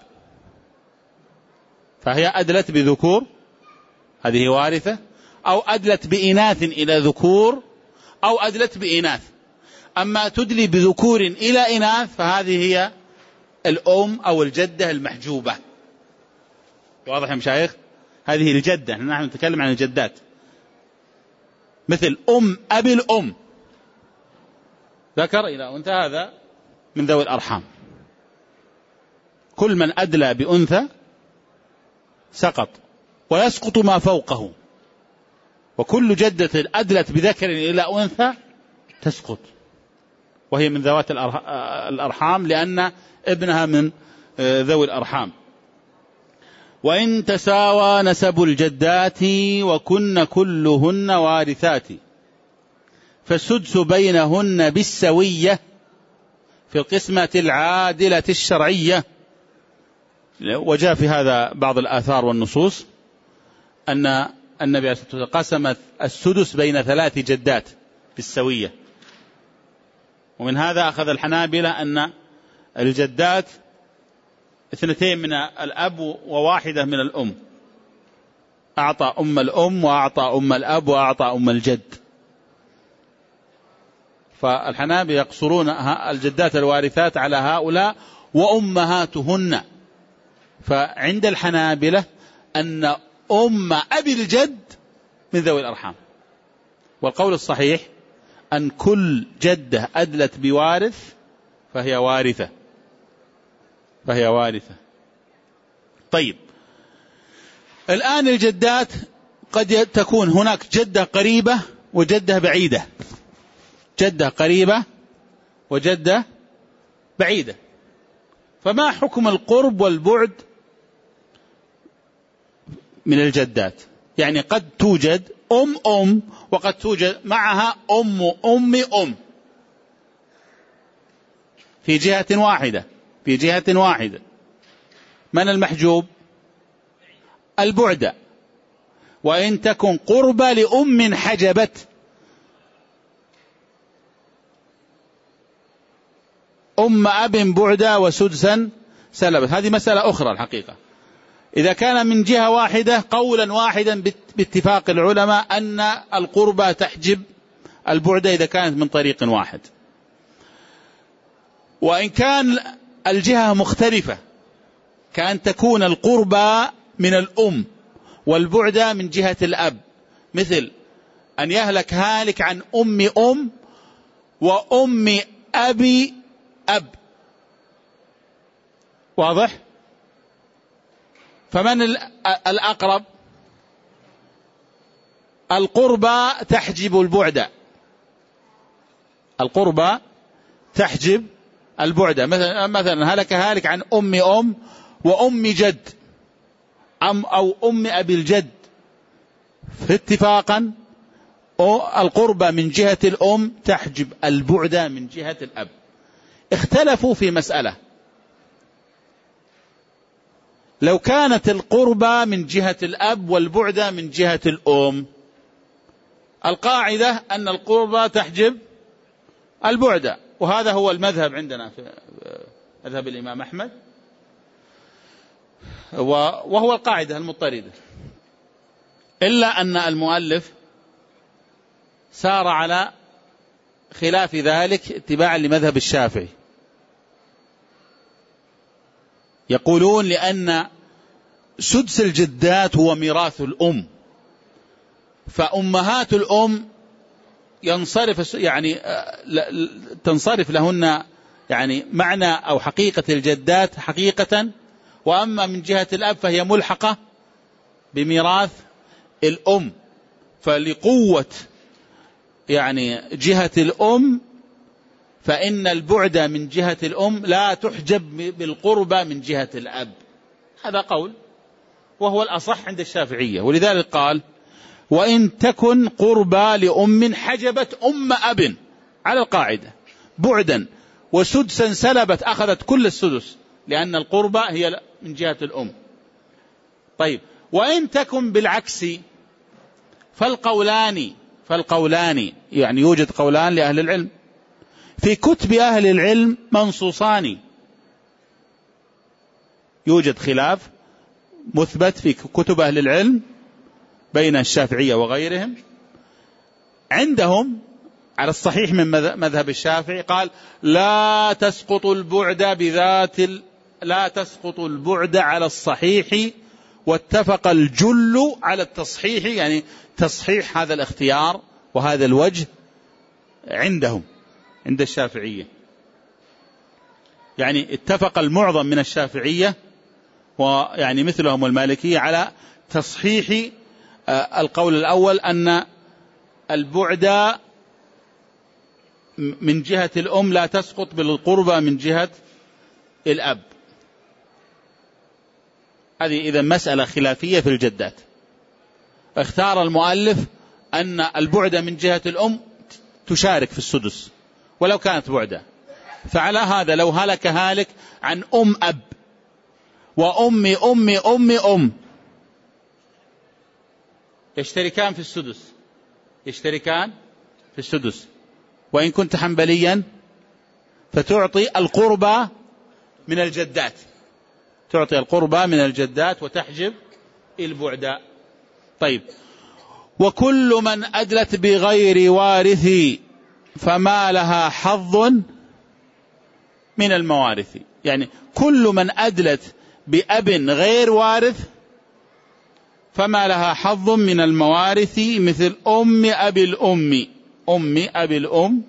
فهي أدلت بذكور، هذه وارثة، أو أدلت بإناث إلى ذكور، أو أدلت بإناث. أما تدلي بذكور إلى إناث فهذه هي الأم أو الجدة المحجوبة. واضح يا مشايخ؟ هذه الجدة، نحن نتكلم عن الجدات، مثل أبي الأم، ذكر إلى أنثى، هذا من ذوي الأرحام. كل من أدلى بأنثى سقط، ويسقط ما فوقه، وكل جدة أدلت بذكر إلى أنثى تسقط، وهي من ذوات الأرحام لأن ابنها من ذوي الأرحام. وإن تساوى نسب الجدات وكن كلهن وارثات فالسدس بينهن بالسوية في القسمة العادلة الشرعية. وجاء في هذا بعض الآثار والنصوص أن النبي عليه الصلاة والسلام قسم السدس بين 3 جدات بالسوية، ومن هذا أخذ الحنابلة أن الجدات 2 من الأب وواحدة من الأم، أعطى أم الأم وأعطى أم الأب وأعطى أم الجد. فالحنابلة يقصرون الجدات الوارثات على هؤلاء وأمهاتهن. فعند الحنابلة أن أم أبي الجد من ذوي الأرحام، والقول الصحيح أن كل جدة أدلت بوارث فهي وارثة. طيب، الآن الجدات قد تكون هناك جدة قريبة وجدة بعيدة، جدة قريبة وجدة بعيدة، فما حكم القرب والبعد من الجدات؟ يعني قد توجد أم وقد توجد معها أم في جهة واحدة. من المحجوب؟ البعد. وإن تكن قربى لأم حجبت، أم أب بعدا وسدسا سلبت، هذه مسألة أخرى الحقيقة. إذا كان من جهة واحدة قولا واحدا باتفاق العلماء أن القربى تحجب البعد إذا كانت من طريق واحد. وإن كان الجهة مختلفة كأن تكون القربى من الأم والبعد من جهة الأب، مثل أن يهلك هالك عن أم وأم أبي أب، واضح؟ فمن الأقرب؟ القربى تحجب البعد، القربى تحجب البعد. مثلا هلك هالك عن أم وأم جد أو أم أبي الجد، فاتفاقا القربى من جهة الأم تحجب البعد من جهة الأب. اختلفوا في مسألة، لو كانت القربى من جهة الأب والبعد من جهة الأم، القاعدة أن القربى تحجب البعد، وهذا هو المذهب عندنا في مذهب الإمام أحمد، وهو القاعدة المضطردة. إلا أن المؤلف سار على خلاف ذلك اتباعا لمذهب الشافعي، يقولون لأن سدس الجدات هو ميراث الأم، فأمهات الأم تنصرف لهن يعني معنى أو حقيقة الجدات حقيقة، وأما من جهة الأب فهي ملحقة بميراث الأم. فلقوة يعني جهة الأم فإن البعد من جهة الأم لا تحجب بالقربة من جهة الأب، هذا قول وهو الأصح عند الشافعية. ولذلك قال وإن تكن قربى لأم حجبت أم أب على القاعدة بعدا، وسدسا سلبت أخذت كل السدس، لأن القربة هي من جهة الأم. طيب وإن تكن بالعكس فالقولان يعني يوجد قولان لأهل العلم في كتب أهل العلم منصوصان، يوجد خلاف مثبت في كتب أهل العلم بين الشافعية وغيرهم. عندهم على الصحيح من مذهب الشافعي قال لا تسقط البعد على الصحيح، واتفق الجل على التصحيح، يعني تصحيح هذا الاختيار وهذا الوجه عندهم عند الشافعية، يعني اتفق المعظم من الشافعية ويعني مثلهم المالكية على تصحيح القول الأول أن البعد من جهة الأم لا تسقط بالقربة من جهة الأب. هذه إذا مسألة خلافية في الجدات. اختار المؤلف أن البعد من جهة الأم تشارك في السدس ولو كانت بعدة، فعلى هذا لو هلك هالك عن أب وأم يشتركان في السدس، وإن كنت حنبليا فتعطي القربة من الجدات، وتحجب البعداء. طيب وكل من أدلت بغير وارث فما لها حظ من الموارث، يعني كل من أدلت بأب غير وارث فما لها حظ من الموارث، مثل أم أبي الأم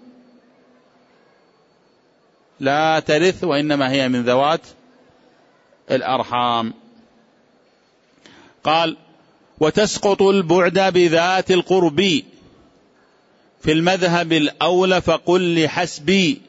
لا ترث وإنما هي من ذوات الأرحام. قال وتسقط البعد بذات القرب في المذهب الأولى فقل لحسبي.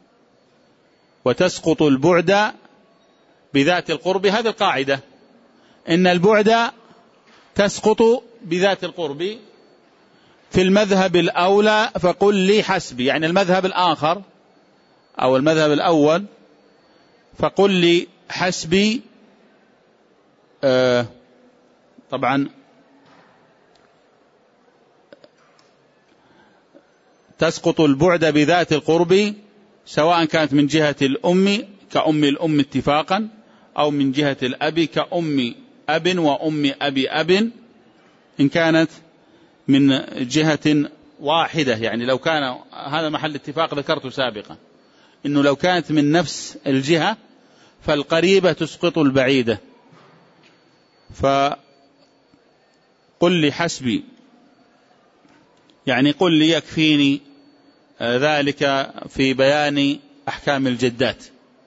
وتسقط البعد بذات القرب، هذه القاعدة إن البعد تسقط بذات القرب في المذهب الأولى فقل لي حسبي، يعني المذهب الآخر أو المذهب الأول فقل لي حسبي. طبعا تسقط البعد بذات القرب سواء كانت من جهة الأم كأم الأم اتفاقا، أو من جهة الأب كأم أب وأم أب، إن كانت من جهة واحدة. يعني لو كان هذا محل اتفاق ذكرته سابقا، إنه لو كانت من نفس الجهة فالقريبة تسقط البعيدة. فقل لي حسبي يعني قل لي يكفيني ذلك في بيان أحكام الجدات.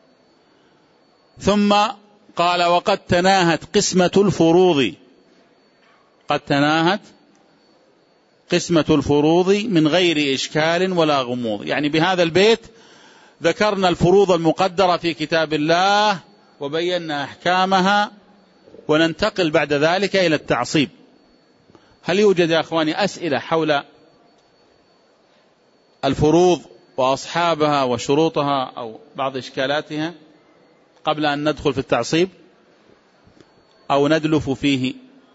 ثم قال وقد تناهت قسمة الفروض، قد تناهت قسمة الفروض من غير إشكال ولا غموض، يعني بهذا البيت ذكرنا الفروض المقدرة في كتاب الله وبينا أحكامها، وننتقل بعد ذلك إلى التعصيب. هل يوجد يا أخواني أسئلة حول الفروض وأصحابها وشروطها أو بعض إشكالاتها قبل أن ندخل في التعصيب أو ندلف فيه؟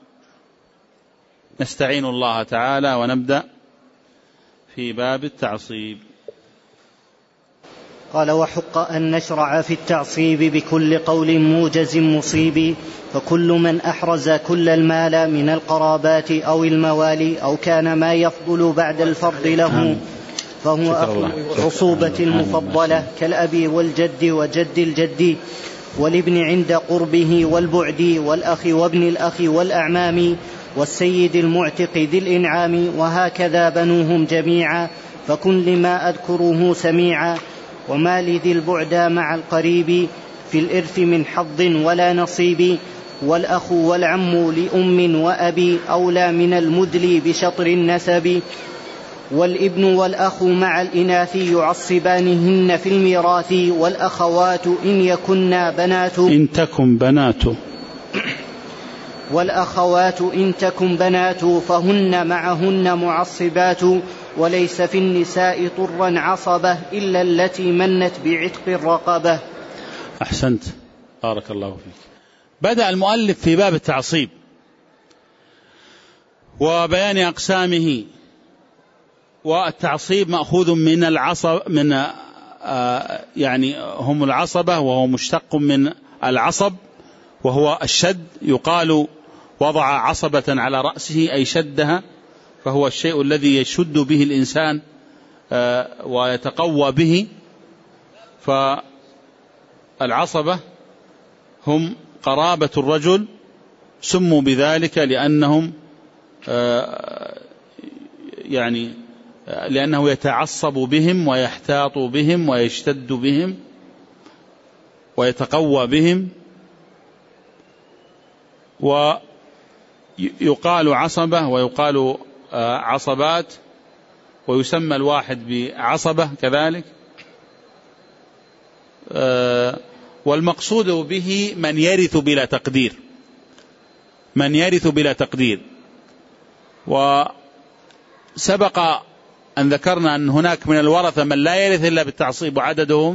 نستعين الله تعالى ونبدأ في باب التعصيب. قال وحق أن نشرع في التعصيب بكل قول موجز مصيب، فكل من أحرز كل المال من القرابات أو الموالي أو كان ما يفضل بعد الفرض له فهو أخو العصوبة المفضلة كالأبي والجد وجد الجد والابن عند قربه والبعد والأخ وابن الأخ والأعمام والسيد المعتق ذي الإنعام، وهكذا بنوهم جميعا فكن لما أذكره سميعا. وما لذي البعد مع القريب في الإرث من حظ ولا نصيب، والأخ والعم لأم وأبي أولى من المدلي بشطر النسب، والابن والأخ مع الإناث يعصبانهن في الميراث، والأخوات إن يكن بنات والأخوات إن تكن بنات فهن معهن معصبات، وليس في النساء طرا عصبة إلا التي منت بعتق الرقبة. أحسنت، بارك الله فيك. بدأ المؤلف في باب التعصيب وبيان أقسامه. والتعصيب مأخوذ من العصب، من يعني هم العصبة، وهو مشتق من العصب وهو الشد. يقال وضع عصبة على رأسه أي شدها، فهو الشيء الذي يشد به الإنسان ويتقوى به. فالعصبة هم قرابة الرجل، سموا بذلك لأنهم يعني لأنه يتعصب بهم ويحتاط بهم ويشتد بهم ويتقوى بهم. ويقال عصبة ويقال عصبات، ويسمى الواحد بعصبة كذلك. والمقصود به من يرث بلا تقدير، من يرث بلا تقدير. وسبق أن ذكرنا أن هناك من الورثة من لا يرث إلا بالتعصيب، وعددهم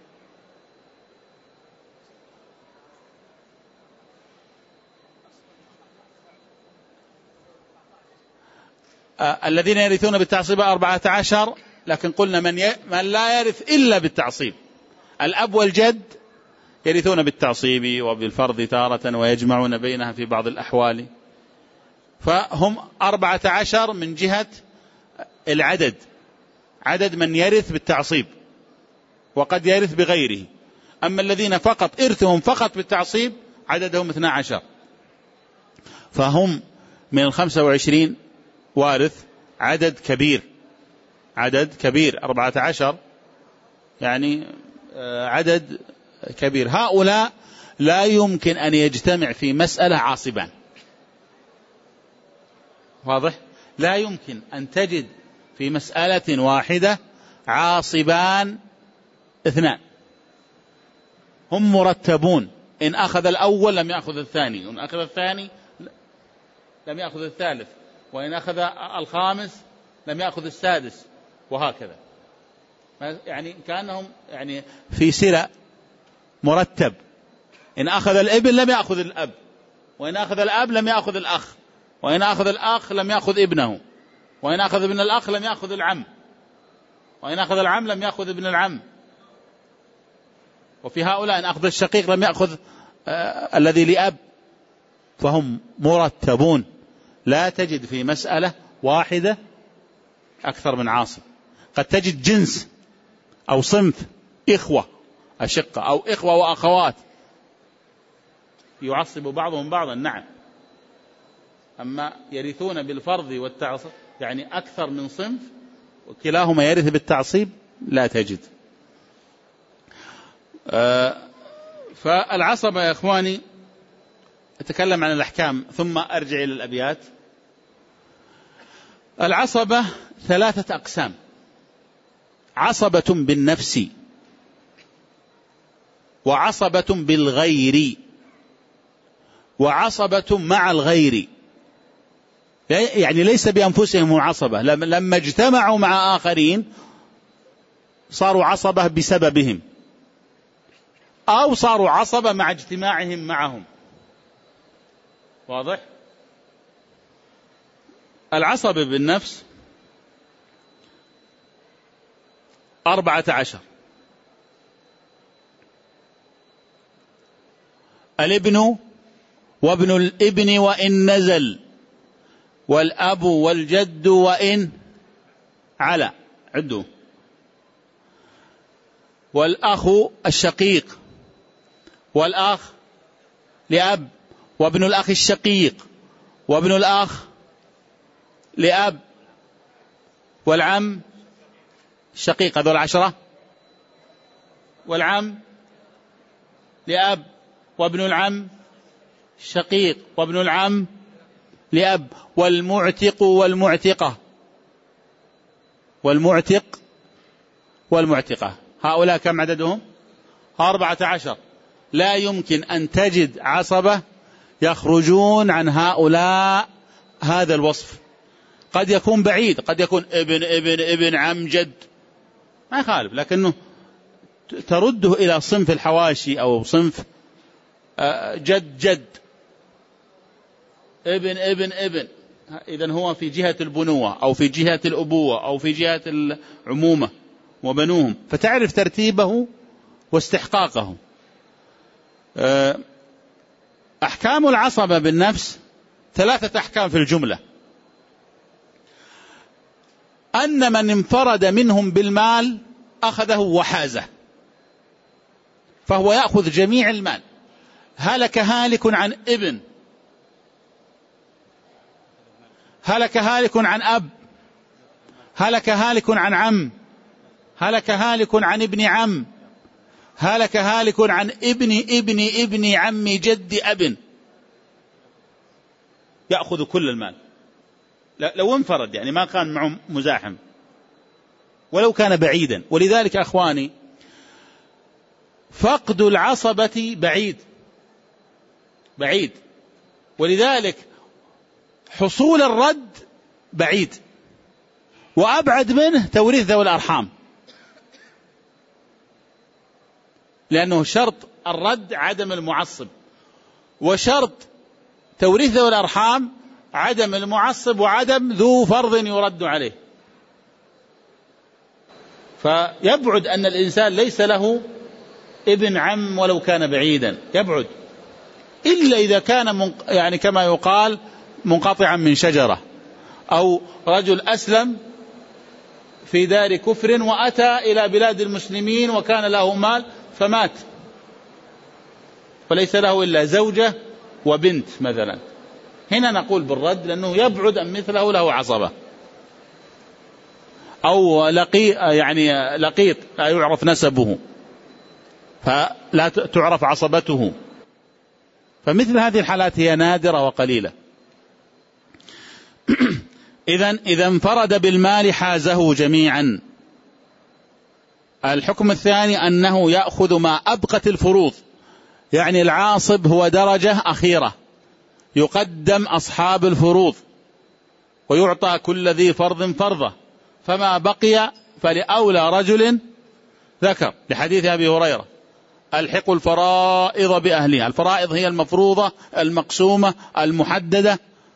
الذين يرثون بالتعصيب 14، لكن قلنا من لا يرث إلا بالتعصيب. الأب والجد يرثون بالتعصيب وبالفرض تارة، ويجمعون بينها في بعض الأحوال. فهم 14 من جهة العدد، عدد من يرث بالتعصيب، وقد يرث بغيره. أما الذين فقط إرثهم فقط بالتعصيب عددهم 12. فهم من 25 وارث عدد كبير، عدد كبير. 14 يعني عدد كبير. هؤلاء لا يمكن أن يجتمع في مسألة عاصبان. واضح؟ لا يمكن أن تجد في مسألة واحدة عاصبان اثنان. هم مرتبون، إن أخذ الأول لم يأخذ الثاني، وإن أخذ الثاني لم يأخذ الثالث، وإن أخذ الخامس لم يأخذ السادس، وهكذا. يعني كأنهم يعني في سلة مرتب. إن أخذ الابن لم يأخذ الأب، وإن أخذ الأب لم يأخذ الأخ، وإن أخذ الأخ لم يأخذ ابنه، وإن أخذ ابن الأخ لم يأخذ العم، وإن أخذ العم لم يأخذ ابن العم. وفي هؤلاء إن أخذ الشقيق لم يأخذ الذي لأب. فهم مرتبون، لا تجد في مسألة واحدة أكثر من عاصب. قد تجد جنس أو صنف إخوة أشقة أو إخوة وأخوات يعصب بعضهم بعضا، نعم. أما يرثون بالفرض والتعصيب يعني أكثر من صنف وكلاهما يرث بالتعصيب لا تجد. فالعصبة يا إخواني، أتكلم عن الأحكام ثم أرجع إلى الأبيات. العصبة 3 أقسام: عصبة بالنفس، وعصبة بالغير، وعصبة مع الغير. يعني ليس بأنفسهم عصبة، لما اجتمعوا مع آخرين صاروا عصبة بسببهم، أو صاروا عصبة مع اجتماعهم معهم. واضح؟ العصبة بالنفس 14: الابن وابن الابن وإن نزل، والأب والجد وإن على، عدوا، والأخ الشقيق، والأخ لأب، وابن الأخ الشقيق، وابن الأخ لأب، والعم الشقيق، هذول 10، والعم لأب، وابن العم الشقيق، وابن العم لأب، والمعتق والمعتقة، والمعتق والمعتقة. هؤلاء كم عددهم؟ 14. لا يمكن أن تجد عصبة يخرجون عن هؤلاء هذا الوصف. قد يكون بعيد، قد يكون ابن عم جد، ما يخالف، لكنه ترده إلى صنف الحواشي أو صنف جد ابن، إذن هو في جهة البنوة أو في جهة الأبوة أو في جهة العمومة وبنوهم، فتعرف ترتيبه واستحقاقه. أحكام العصبة بالنفس 3 أحكام في الجملة: أن من انفرد منهم بالمال أخذه وحازه، فهو يأخذ جميع المال. هلك هالك عن ابن، هلك هالك عن أب، هلك هالك عن عم، هلك هالك عن ابن عم، هلك هالك عن ابن عم جد أب، يأخذ كل المال لو انفرد، يعني ما كان معه مزاحم ولو كان بعيدا. ولذلك أخواني فقد العصبة بعيد، ولذلك حصول الرد بعيد، وأبعد منه توريث ذوي الأرحام، لأنه شرط الرد عدم المعصب، وشرط توريث ذوي الأرحام عدم المعصب وعدم ذو فرض يرد عليه. فيبعد أن الإنسان ليس له ابن عم ولو كان بعيدا، يبعد إلا إذا كان يعني كما يقال منقطعا من شجرة، أو رجل أسلم في دار كفر وأتى إلى بلاد المسلمين وكان له مال فمات، فليس له إلا زوجة وبنت مثلا، هنا نقول بالرد، لأنه يبعد أن مثله له عصبة. أو لقيط لا يعرف نسبه فلا تعرف عصبته، فمثل هذه الحالات هي نادرة وقليلة. إذا انفرد بالمال حازه جميعا. الحكم الثاني أنه يأخذ ما أبقت الفروض، يعني العاصب هو درجة أخيرة، يقدم أصحاب الفروض ويعطى كل ذي فرض فرضه، فما بقي فلأولى رجل ذكر، لحديث أبي هريرة: الحق الفرائض بأهلها. الفرائض هي المفروضة المقسومة المحددة،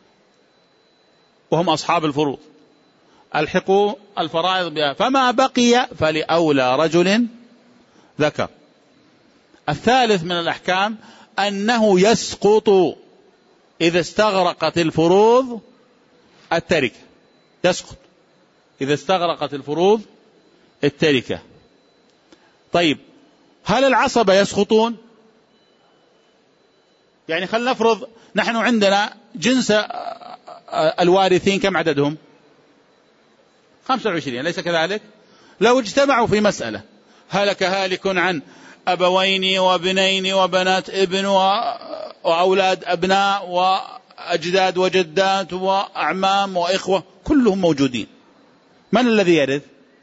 وهم أصحاب الفروض. الحقوا الفرائض بها، فما بقي فلأولى رجل ذكر. الثالث من الأحكام أنه يسقط إذا استغرقت الفروض التركة، يسقط إذا استغرقت الفروض التركة. طيب، هل العصبة يسقطون؟ يعني خلينا نفرض نحن عندنا جنس الوارثين كم عددهم؟ 25، ليس كذلك؟ لو اجتمعوا في مسألة هلك هالك عن أبوين وابنين وبنات ابن وأولاد أبناء وأجداد وجدات وأعمام وإخوة، كلهم موجودين، من الذي يرث؟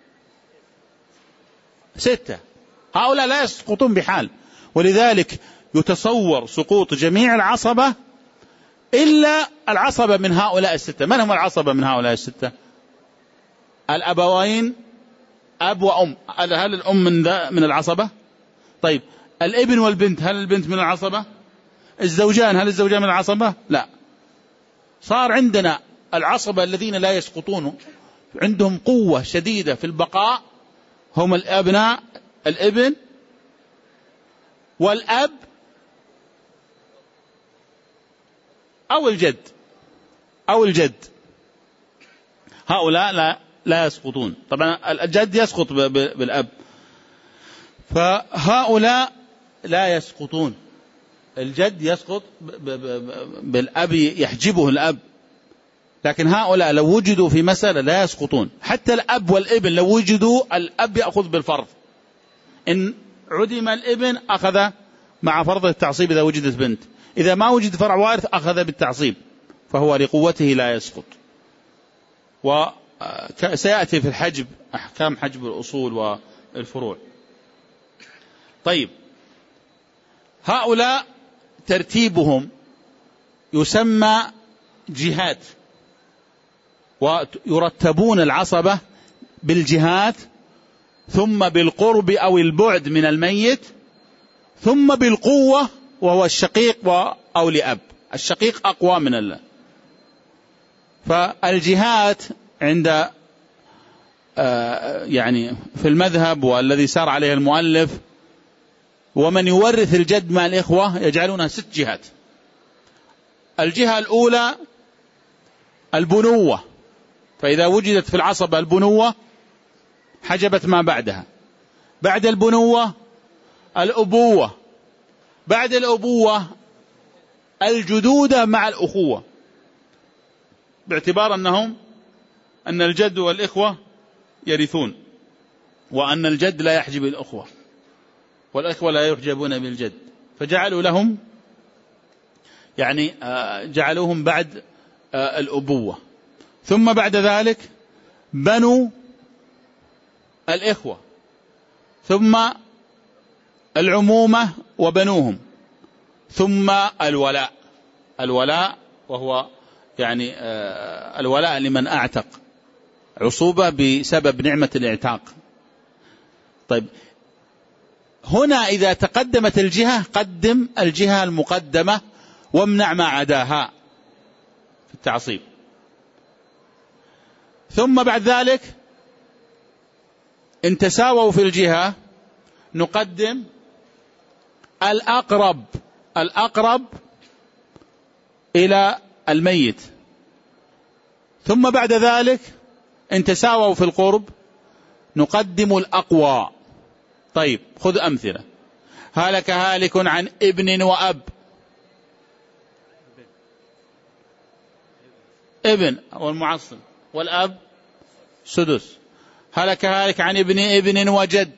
6. هؤلاء لا يسقطون بحال، ولذلك يتصور سقوط جميع العصبة إلا العصبة من هؤلاء 6. من هم العصبة من هؤلاء 6؟ الأبوين، أب وأم. هل الأم من العصبة؟ طيب، الابن والبنت، هل البنت من العصبة؟ الزوجان، هل الزوجان من العصبة؟ لا. صار عندنا العصبة الذين لا يسقطون عندهم قوة شديدة في البقاء هم الأبناء، الابن والأب أو الجد هؤلاء لا يسقطون. طبعا الجد يسقط بالأب، فهؤلاء لا يسقطون. الجد يسقط بالأب، يحجبه الأب، لكن هؤلاء لو وجدوا في مسألة لا يسقطون. حتى الأب والابن لو وجدوا، الأب يأخذ بالفرض، إن عدم الابن أخذ مع فرض التعصيب إذا وجدت بنت، إذا ما وجد فرع وارث أخذ بالتعصيب، فهو لقوته لا يسقط. وسيأتي في الحجب أحكام حجب الأصول والفروع. طيب، هؤلاء ترتيبهم يسمى جهات، ويرتبون العصبة بالجهات، ثم بالقرب أو البعد من الميت، ثم بالقوة وهو الشقيق أو لأب. الشقيق أقوى من الله. فالجهات عند يعني في المذهب والذي سار عليه المؤلف ومن يورث الجد مع الإخوة يجعلونها 6 جهات. الجهة الأولى البنوة، فإذا وجدت في العصبة البنوة حجبت ما بعدها. بعد البنوة الأبوة، بعد الأبوة الجدودة مع الأخوة، باعتبار أن الجد والإخوة يرثون، وأن الجد لا يحجب الأخوة والأخوة لا يحجبون بالجد، فجعلوا لهم يعني جعلوهم بعد الأبوة. ثم بعد ذلك بنو الإخوة، ثم العمومة وبنوهم، ثم الولاء وهو يعني الولاء لمن أعتق عصوبة بسبب نعمة الاعتاق. طيب، هنا إذا تقدمت الجهة قدم الجهة المقدمة وامنع ما عداها في التعصيب. ثم بعد ذلك إن تساووا في الجهة نقدم الأقرب إلى الميت. ثم بعد ذلك إن تساووا في القرب نقدم الأقوى. طيب، خذ أمثلة. هلك هالك عن ابن وأب. ابن هو المعصب، والأب سدس. هلك هالك عن ابن وجد.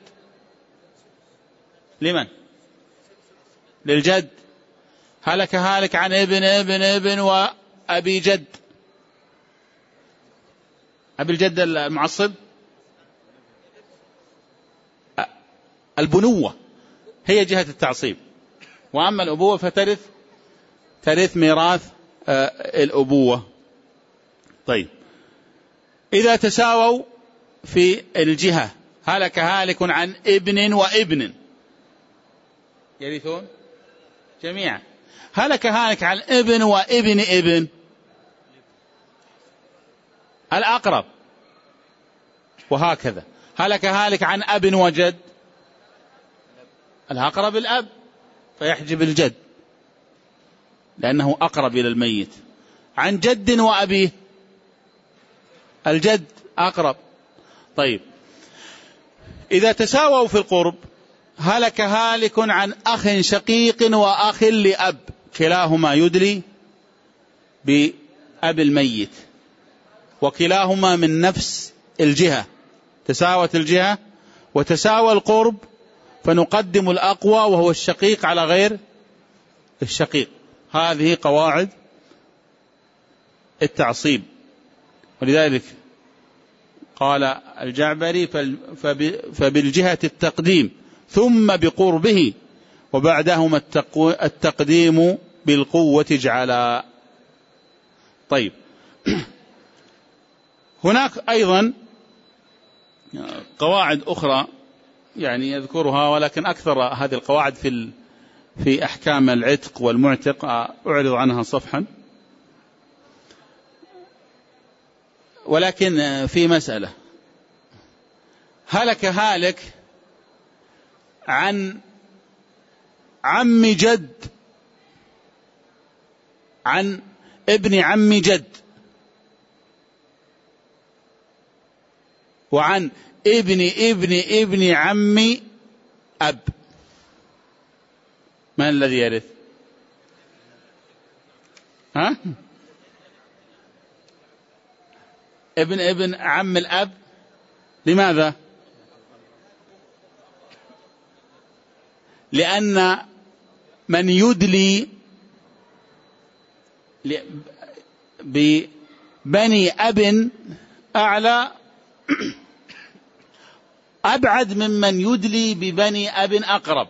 لمن؟ للجد. هلك هالك عن ابن وأبي جد. أبي الجد المعصب. البنوة هي جهة التعصيب، وأما الأبوة فترث ميراث الأبوة. طيب، إذا تساووا في الجهة هلك هالك عن ابن وابن يرثون جميعا. هلك هالك عن ابن وابن الأقرب، وهكذا. هلك هالك عن أب وجد، الأقرب الأب فيحجب الجد لأنه أقرب إلى الميت. عن جد وأبيه الجد أقرب. طيب، إذا تساووا في القرب هلك هالك عن أخ شقيق وأخ لأب، كلاهما يدلي بأب الميت وكلاهما من نفس الجهة. تساوت الجهة وتساوى القرب فنقدم الأقوى وهو الشقيق على غير الشقيق. هذه قواعد التعصيب. ولذلك قال الجعبري فبالجهة التقديم ثم بقربه وبعدهما التقديم بالقوة اجعلا. طيب، هناك أيضا قواعد أخرى يعني يذكرها، ولكن أكثر هذه القواعد في أحكام العتق والمعتق، أعرض عنها صفحا. ولكن في مسألة، هلك هالك عن عم جد، عن ابن عم جد، وعن ابن عم أب، من الذي يرث؟ ها؟ ابن عم الأب. لماذا؟ لأن من يدلي ببني أب أعلى أبعد ممن يدلي ببني أب أقرب.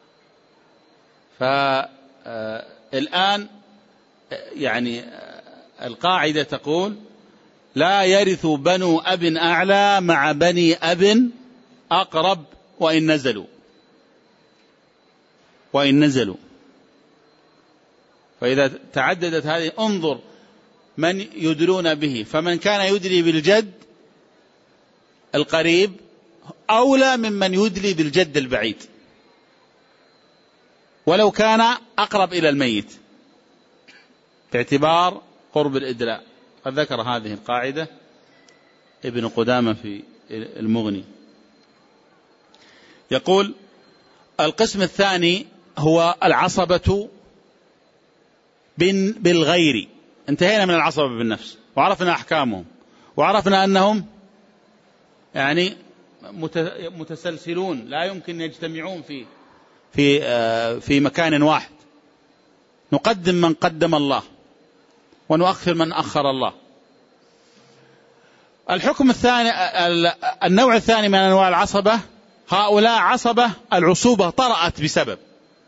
فالآن يعني القاعدة تقول لا يرث بنو أب أعلى مع بني أب أقرب وإن نزلوا. فإذا تعددت هذه انظر من يدلون به، فمن كان يدلي بالجد القريب أولى ممن يدلي بالجد البعيد ولو كان أقرب إلى الميت باعتبار قرب الإدلاء. قد ذكر هذه القاعدة ابن قدامة في المغني. يقول القسم الثاني هو العصبة بالغير. انتهينا من العصبة بالنفس وعرفنا أحكامهم وعرفنا أنهم يعني متسلسلون لا يمكن يجتمعون في مكان واحد. نقدم من قدم الله ونؤخر من أخر الله. الحكم الثاني النوع الثاني من أنواع العصبة، هؤلاء عصبة العصوبة طرأت بسبب،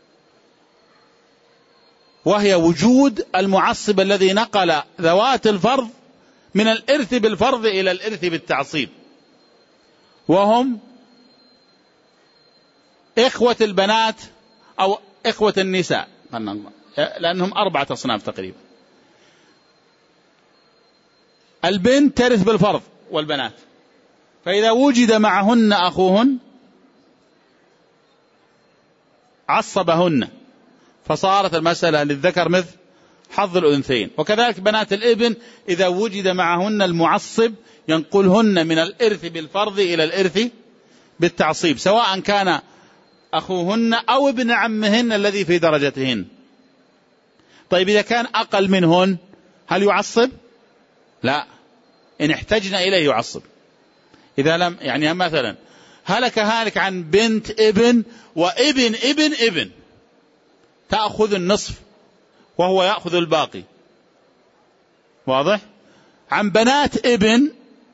وهي وجود المعصب الذي نقل ذوات الفرض من الإرث بالفرض إلى الإرث بالتعصيب، وهم إخوة البنات أو إخوة النساء، لأنهم 4 أصناف تقريبا. البنت ترث بالفرض والبنات، فإذا وجد معهن أخوهن عصبهن، فصارت المسألة للذكر مثل حظ الأنثيين. وكذلك بنات الابن إذا وجد معهن المعصب ينقلهن من الإرث بالفرض إلى الإرث بالتعصيب، سواء كان أخوهن أو ابن عمهن الذي في درجتهن. طيب إذا كان أقل منهن هل يعصب؟ لا، إن احتجنا إليه يعصب. إذا لم يعني مثلا هلك هالك عن بنت ابن وابن ابن ابن، تأخذ النصف وهو يأخذ الباقي. واضح؟ عن بنات ابن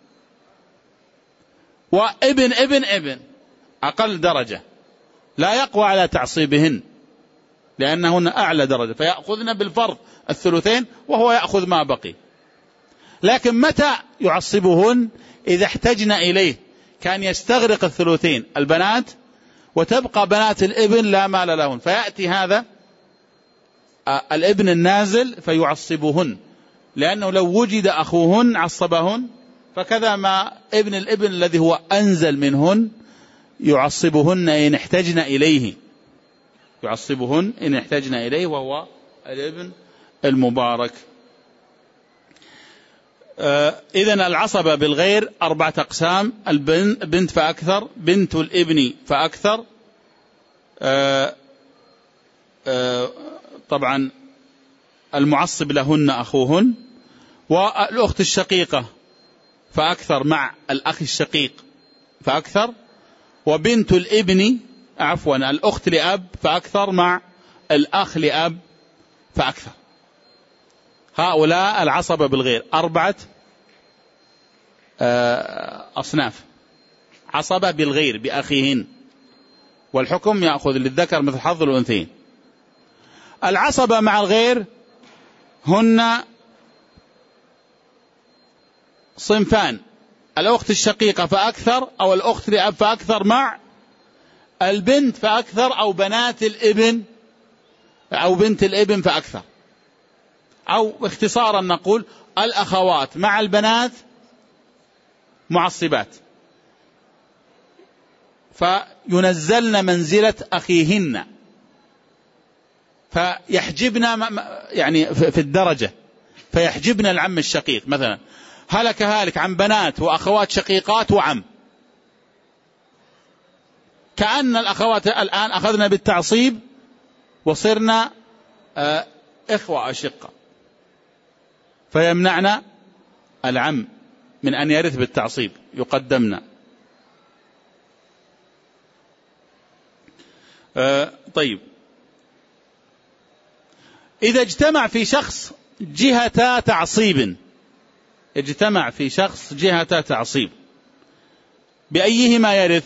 وابن ابن ابن أقل درجة لا يقوى على تعصيبهن لأنهن أعلى درجة، فيأخذن بالفرض الثلثين وهو يأخذ ما بقي. لكن متى يعصبهن؟ إذا احتجنا إليه، كان يستغرق الثلثين البنات وتبقى بنات الابن لا مال لهن، فيأتي هذا الابن النازل فيعصبهن، لأنه لو وجد أخوهن عصبهن، فكذا ما ابن الابن الذي هو أنزل منهن يعصبهن إن احتجنا إليه، يعصبهن إن احتجنا إليه، وهو الابن المبارك. إذن العصبة بالغير 4 أقسام: البنت فأكثر، بنت الابن فأكثر، طبعا المعصب لهن أخوهن، والأخت الشقيقة فأكثر مع الأخ الشقيق فأكثر، وبنت الابن الأخت لأب فأكثر مع الأخ لأب فأكثر. هؤلاء العصبة بالغير 4 أصناف: عصبة بالغير بأخيهن، والحكم يأخذ للذكر مثل حظ الأنثيين. العصبة مع الغير هن صنفان: الأخت الشقيقة فأكثر أو الأخت لأب فأكثر مع البنت فأكثر أو بنات الابن أو بنت الابن فأكثر، أو اختصارا نقول الأخوات مع البنات معصبات فينزلن منزلة أخيهن، فيحجبنا يعني في الدرجة، فيحجبنا العم الشقيق. مثلا هلك هالك عن بنات وأخوات شقيقات وعم، كأن الأخوات الآن أخذنا بالتعصيب وصرنا إخوة أشقة، فيمنعنا العم من أن يرث بالتعصيب، يقدمنا. طيب، إذا اجتمع في شخص جهة تعصيب، اجتمع في شخص جهة تعصيب، بأيهما يرث؟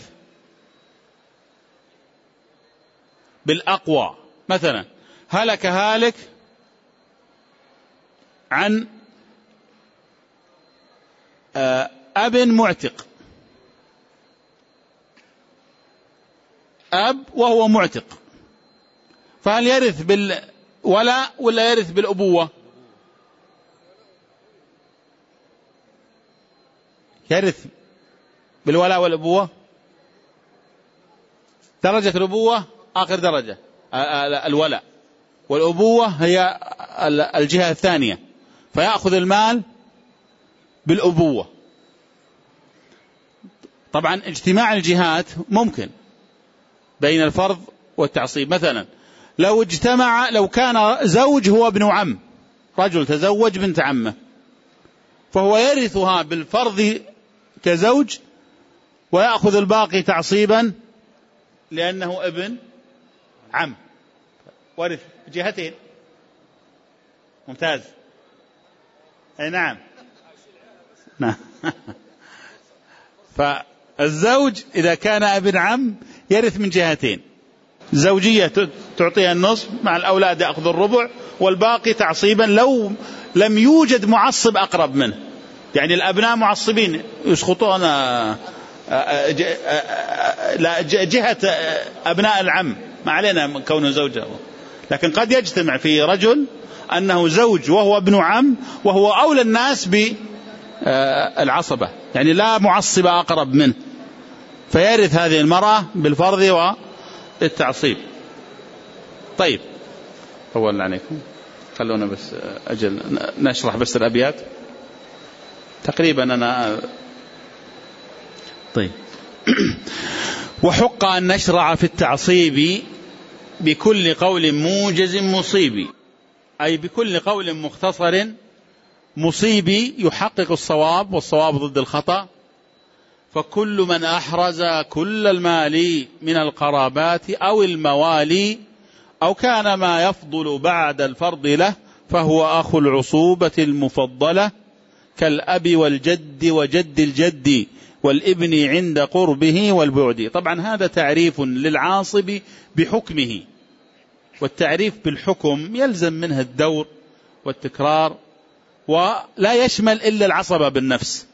بالأقوى. مثلا هلك هالك عن أب معتق، أب وهو معتق، فهل يرث بالولاء ولا يرث بالأبوة؟ يرث بالولاء والأبوة. درجة الأبوة آخر درجة، الولاء، والأبوة هي الجهة الثانية، فيأخذ المال بالأبوة. طبعا اجتماع الجهات ممكن بين الفرض والتعصيب. مثلا لو كان زوج هو ابن عم، رجل تزوج بنت عمه، فهو يرثها بالفرض كزوج ويأخذ الباقي تعصيبا لأنه ابن عم، ورث جهتين. ممتاز. أي نعم. فالزوج إذا كان ابن عم يرث من جهتين، زوجية تعطيها النصف، مع الأولاد يأخذ الربع، والباقي تعصيبا لو لم يوجد معصب أقرب منه. يعني الأبناء معصبين يسقطون جهة أبناء العم، ما علينا من كونه زوجه، لكن قد يجتمع في رجل أنه زوج وهو ابن عم وهو أولى الناس بالعصبة، يعني لا معصب أقرب منه، فيرث هذه المرأة بالفرض والتعصيب. طيب، طولنا عليكم، خلونا بس أجل نشرح بس الأبيات تقريبا أنا. طيب. وحق أن نشرع في التعصيب بكل قول موجز مصيب، أي بكل قول مختصر مصيب يحقق الصواب، والصواب ضد الخطأ. فكل من أحرز كل المال من القرابات أو الموالي، أو كان ما يفضل بعد الفرض له، فهو أخو العصوبة المفضلة، كالأب والجد وجد الجد والابن عند قربه والبعد. طبعا هذا تعريف للعاصب بحكمه، والتعريف بالحكم يلزم منه الدور والتكرار، ولا يشمل إلا العصبة بالنفس.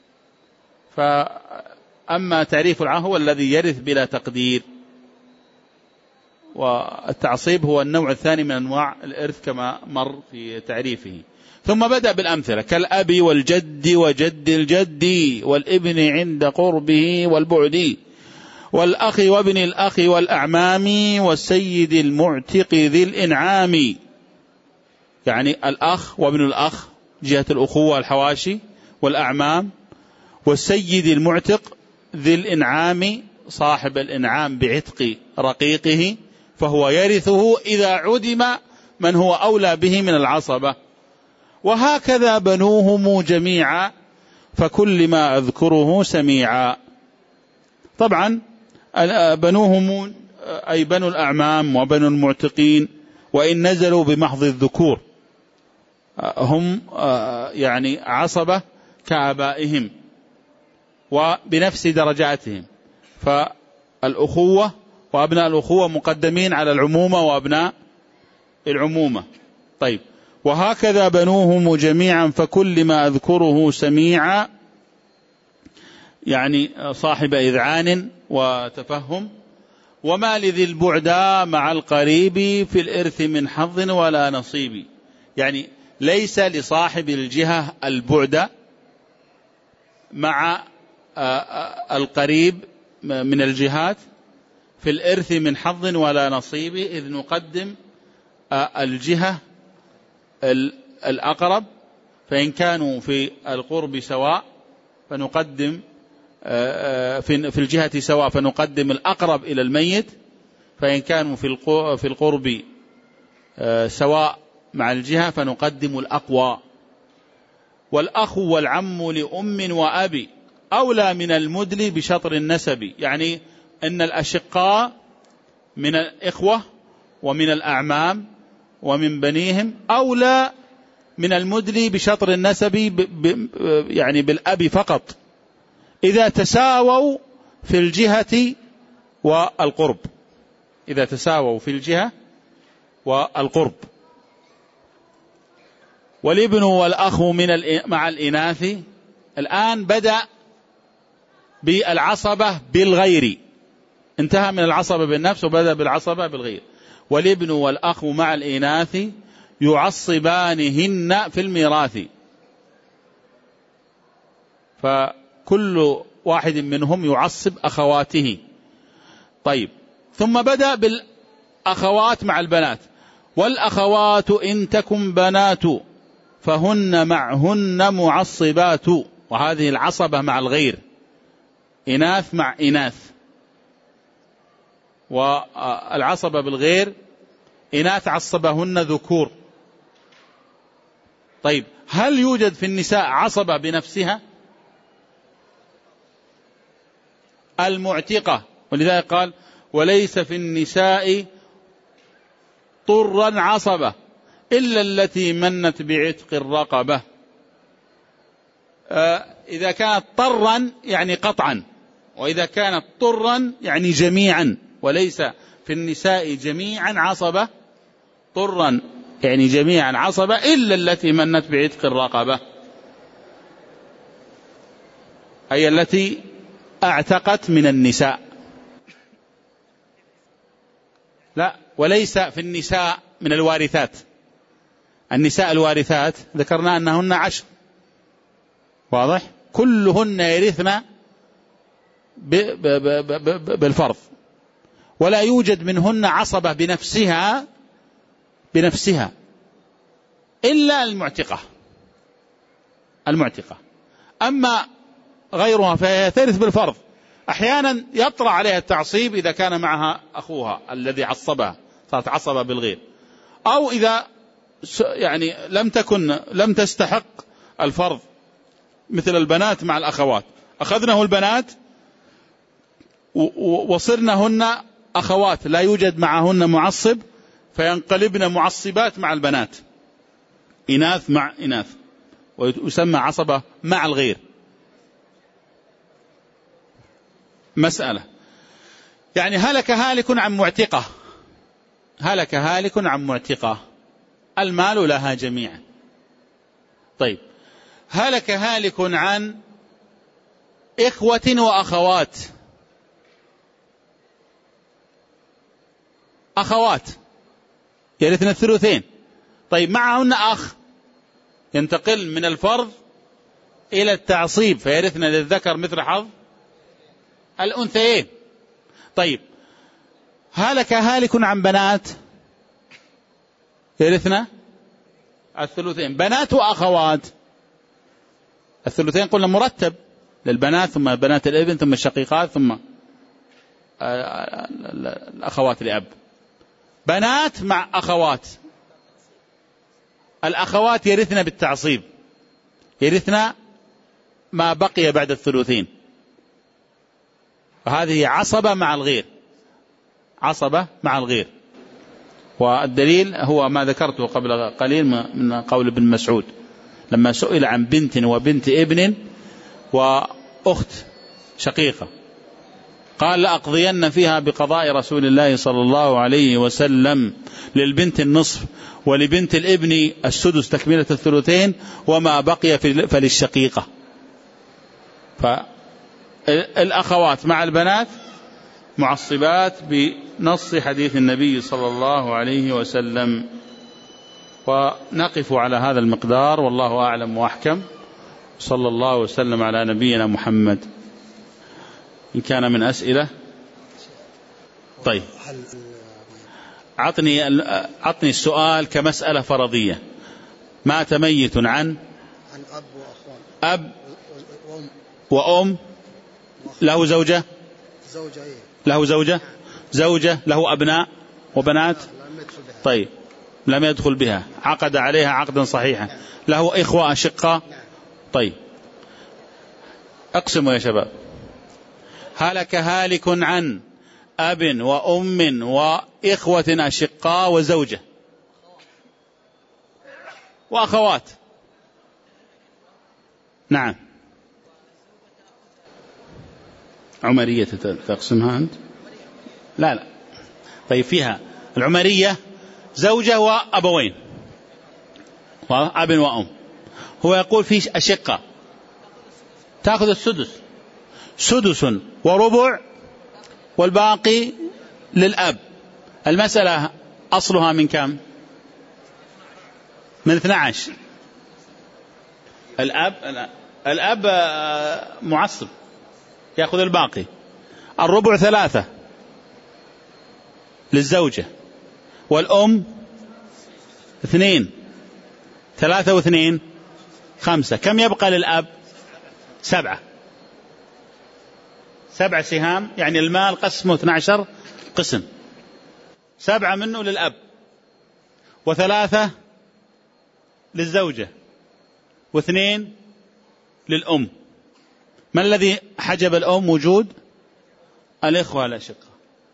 فأما تعريف العاصب هو الذي يرث بلا تقدير، والتعصيب هو النوع الثاني من أنواع الإرث كما مر في تعريفه. ثم بدأ بالأمثلة: كالأب والجد وجد الجد والابن عند قربه والبعد، والأخ وابن الأخ والأعمام والسيد المعتق ذي الإنعام. يعني الأخ وابن الأخ جهة الأخوة الحواشي، والأعمام، والسيد المعتق ذي الإنعام صاحب الإنعام بعتق رقيقه، فهو يرثه إذا عدم من هو أولى به من العصبة. وهكذا بنوهم جميعا فكل ما أذكره سميعا. طبعا بنوهم أي بنو الأعمام وبنو المعتقين، وإن نزلوا بمحض الذكور هم يعني عصبة كآبائهم وبنفس درجاتهم، فالأخوة وأبناء الأخوة مقدمين على العمومة وأبناء العمومة. طيب، وهكذا بنوهم جميعا فكل ما أذكره سميعا، يعني صاحب إذعان وتفهم. وما لذي البعدى مع القريب في الإرث من حظ ولا نصيب، يعني ليس لصاحب الجهة البعدى مع القريب من الجهات في الإرث من حظ ولا نصيب، إذ نقدم الجهة الأقرب، فإن كانوا في القرب سواء فنقدم في الجهة سواء فنقدم الأقرب إلى الميت، فإن كانوا في القرب سواء مع الجهة فنقدم الأقوى. والأخ والعم لأم وأبي أولى من المدل بشطر النسب، يعني أن الأشقاء من الإخوة ومن الأعمام ومن بنيهم أولى من المدل بشطر النسب، يعني بالأب فقط، إذا تساووا في الجهة والقرب، إذا تساووا في الجهة والقرب. والابن والأخ مع الإناث الآن بدأ بالعصبة بالغير، انتهى من العصبة بالنفس وبدأ بالعصبة بالغير. والابن والأخ مع الإناث يعصبانهن في الميراث، فكل واحد منهم يعصب أخواته. طيب، ثم بدأ بالأخوات مع البنات. والأخوات إن تكن بنات فهن معهن معصبات، وهذه العصبة مع الغير، إناث مع إناث. والعصبة بالغير إناث عصبهن ذكور. طيب، هل يوجد في النساء عصبة بنفسها؟ المعتقة، ولذلك قال وليس في النساء طرا عصبة إلا التي منت بعتق الرقبة. إذا كانت طرا يعني قطعا، وإذا كانت طرا يعني جميعا. وليس في النساء جميعا عصبة، طرا يعني جميعا عصبة إلا التي منت بعتق الرقبة، أي التي اعتقت من النساء. لا، وليس في النساء من الوارثات. النساء الوارثات ذكرنا أنهن 10، واضح؟ كلهن يرثن بالفرض، ولا يوجد منهن عصبة بنفسها إلا المعتقة. أما غيرها فهي ترث بالفرض. أحيانا يطرأ عليها التعصيب إذا كان معها أخوها الذي عصبها، صارت عصبة بالغير. أو إذا يعني لم تستحق الفرض، مثل البنات مع الأخوات، أخذناه البنات وصرنهن أخوات لا يوجد معهن معصب، فينقلبن معصبات مع البنات، إناث مع إناث، ويسمى عصبة مع الغير. مسألة يعني هلك هالك عن معتقة، المال لها جميعا. طيب، هلك هالك عن إخوة وأخوات. أخوات يرثن الثلثين. طيب، معهن أخ ينتقل من الفرض إلى التعصيب، فيرثن للذكر مثل حظ الأنثيين. طيب، هلك هالك عن بنات يرثن الثلثين. بنات وأخوات، الثلثين قلنا مرتب للبنات، ثم بنات الابن، ثم الشقيقات، ثم الأخوات لأب. بنات مع أخوات، الأخوات يرثن بالتعصيب، يرثن ما بقي بعد الثلثين، وهذه عصبة مع الغير. والدليل هو ما ذكرته قبل قليل من قول ابن مسعود لما سئل عن بنت وبنت ابن وأخت شقيقة، قال لأقضين فيها بقضاء رسول الله صلى الله عليه وسلم، للبنت النصف ولبنت الابن السدس تكملة الثلثين، وما بقي فللشقيقة. فالأخوات مع البنات معصبات بنص حديث النبي صلى الله عليه وسلم. ونقف على هذا المقدار، والله أعلم وأحكم. صلى الله وسلم على نبينا محمد. إن كان من أسئلة. طيب، عطني السؤال كمسألة فرضية. مات ميت عن أب وأم، له زوجة، زوجة له أبناء وبنات. طيب، لم يدخل بها، عقد عليها عقدا صحيحا، له إخوة أشقاء. طيب، اقسموا يا شباب. هلك هالك عن أب وأم وإخوة أشقاء وزوجة وأخوات. نعم. عمرية تقسمها أنت؟ لا. طيب، فيها العمرية زوجة وأبوين وأب وأم. هو يقول في أشقة. تأخذ السدس، سدس وربع والباقي للأب. المسألة أصلها من كم؟ من 12. الأب معصب يأخذ الباقي. الربع 3 للزوجة، والأم 2. 3 و2 5. كم يبقى للأب؟ 7. 7 سهام، يعني المال قسمه 12 قسم، 7 منه للأب، و3 للزوجة، و2 للأم. ما الذي حجب الأم؟ وجود الإخوة الأشقة.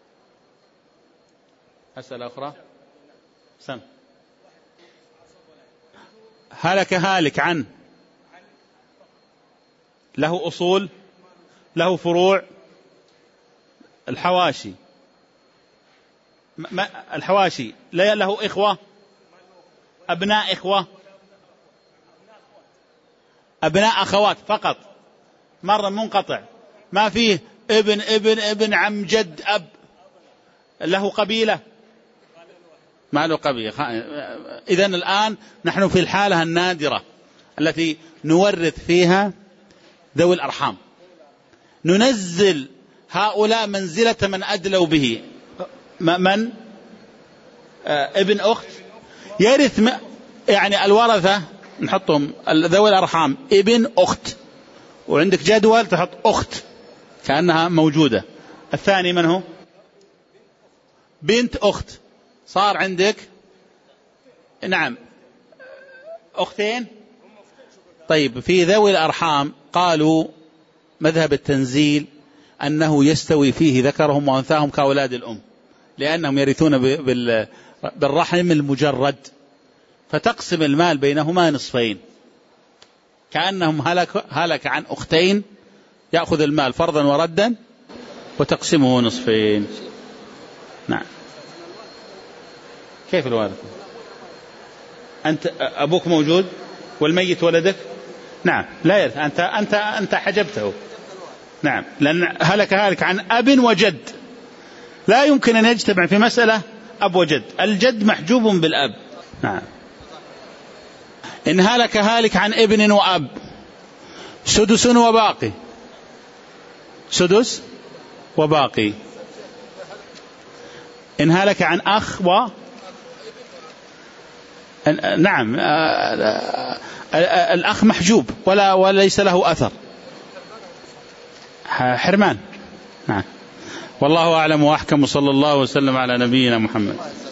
أسئلة أخرى؟ سم. هالك عن له أصول، له فروع. الحواشي، الحواشي لا له إخوة، أبناء إخوة، أبناء أخوات فقط، مرة منقطع، ما فيه ابن عم جد أب. له قبيلة؟ ما له قبيلة. إذن الآن نحن في الحالة النادرة التي نورث فيها ذوي الأرحام، ننزل هؤلاء منزلة من أدلوا به. من؟ ابن أخت يرث، يعني الورثة نحطهم ذوي الأرحام ابن أخت، وعندك جدول تحط أخت كأنها موجودة. الثاني من هو؟ بنت أخت. صار عندك نعم أختين. طيب في ذوي الأرحام قالوا مذهب التنزيل أنه يستوي فيه ذكرهم وأنثاهم كأولاد الأم، لأنهم يرثون بالرحم المجرد، فتقسم المال بينهما نصفين، كأنهم هلك عن أختين، يأخذ المال فرضا وردا وتقسمه نصفين. نعم. كيف الوارث؟ أنت أبوك موجود والميت ولدك؟ نعم لا يرث، أنت حجبته. نعم، لأن هلك عن أب وجد، لا يمكن أن يجتمع في مسألة أب وجد، الجد محجوب بالأب. نعم. إن هالك عن ابن وأب سدس وباقي، سدس وباقي. إن هلك عن أخ نعم الأخ محجوب وليس له أثر، حرمان. نعم. والله أعلم وأحكم، صلى الله وسلم على نبينا محمد.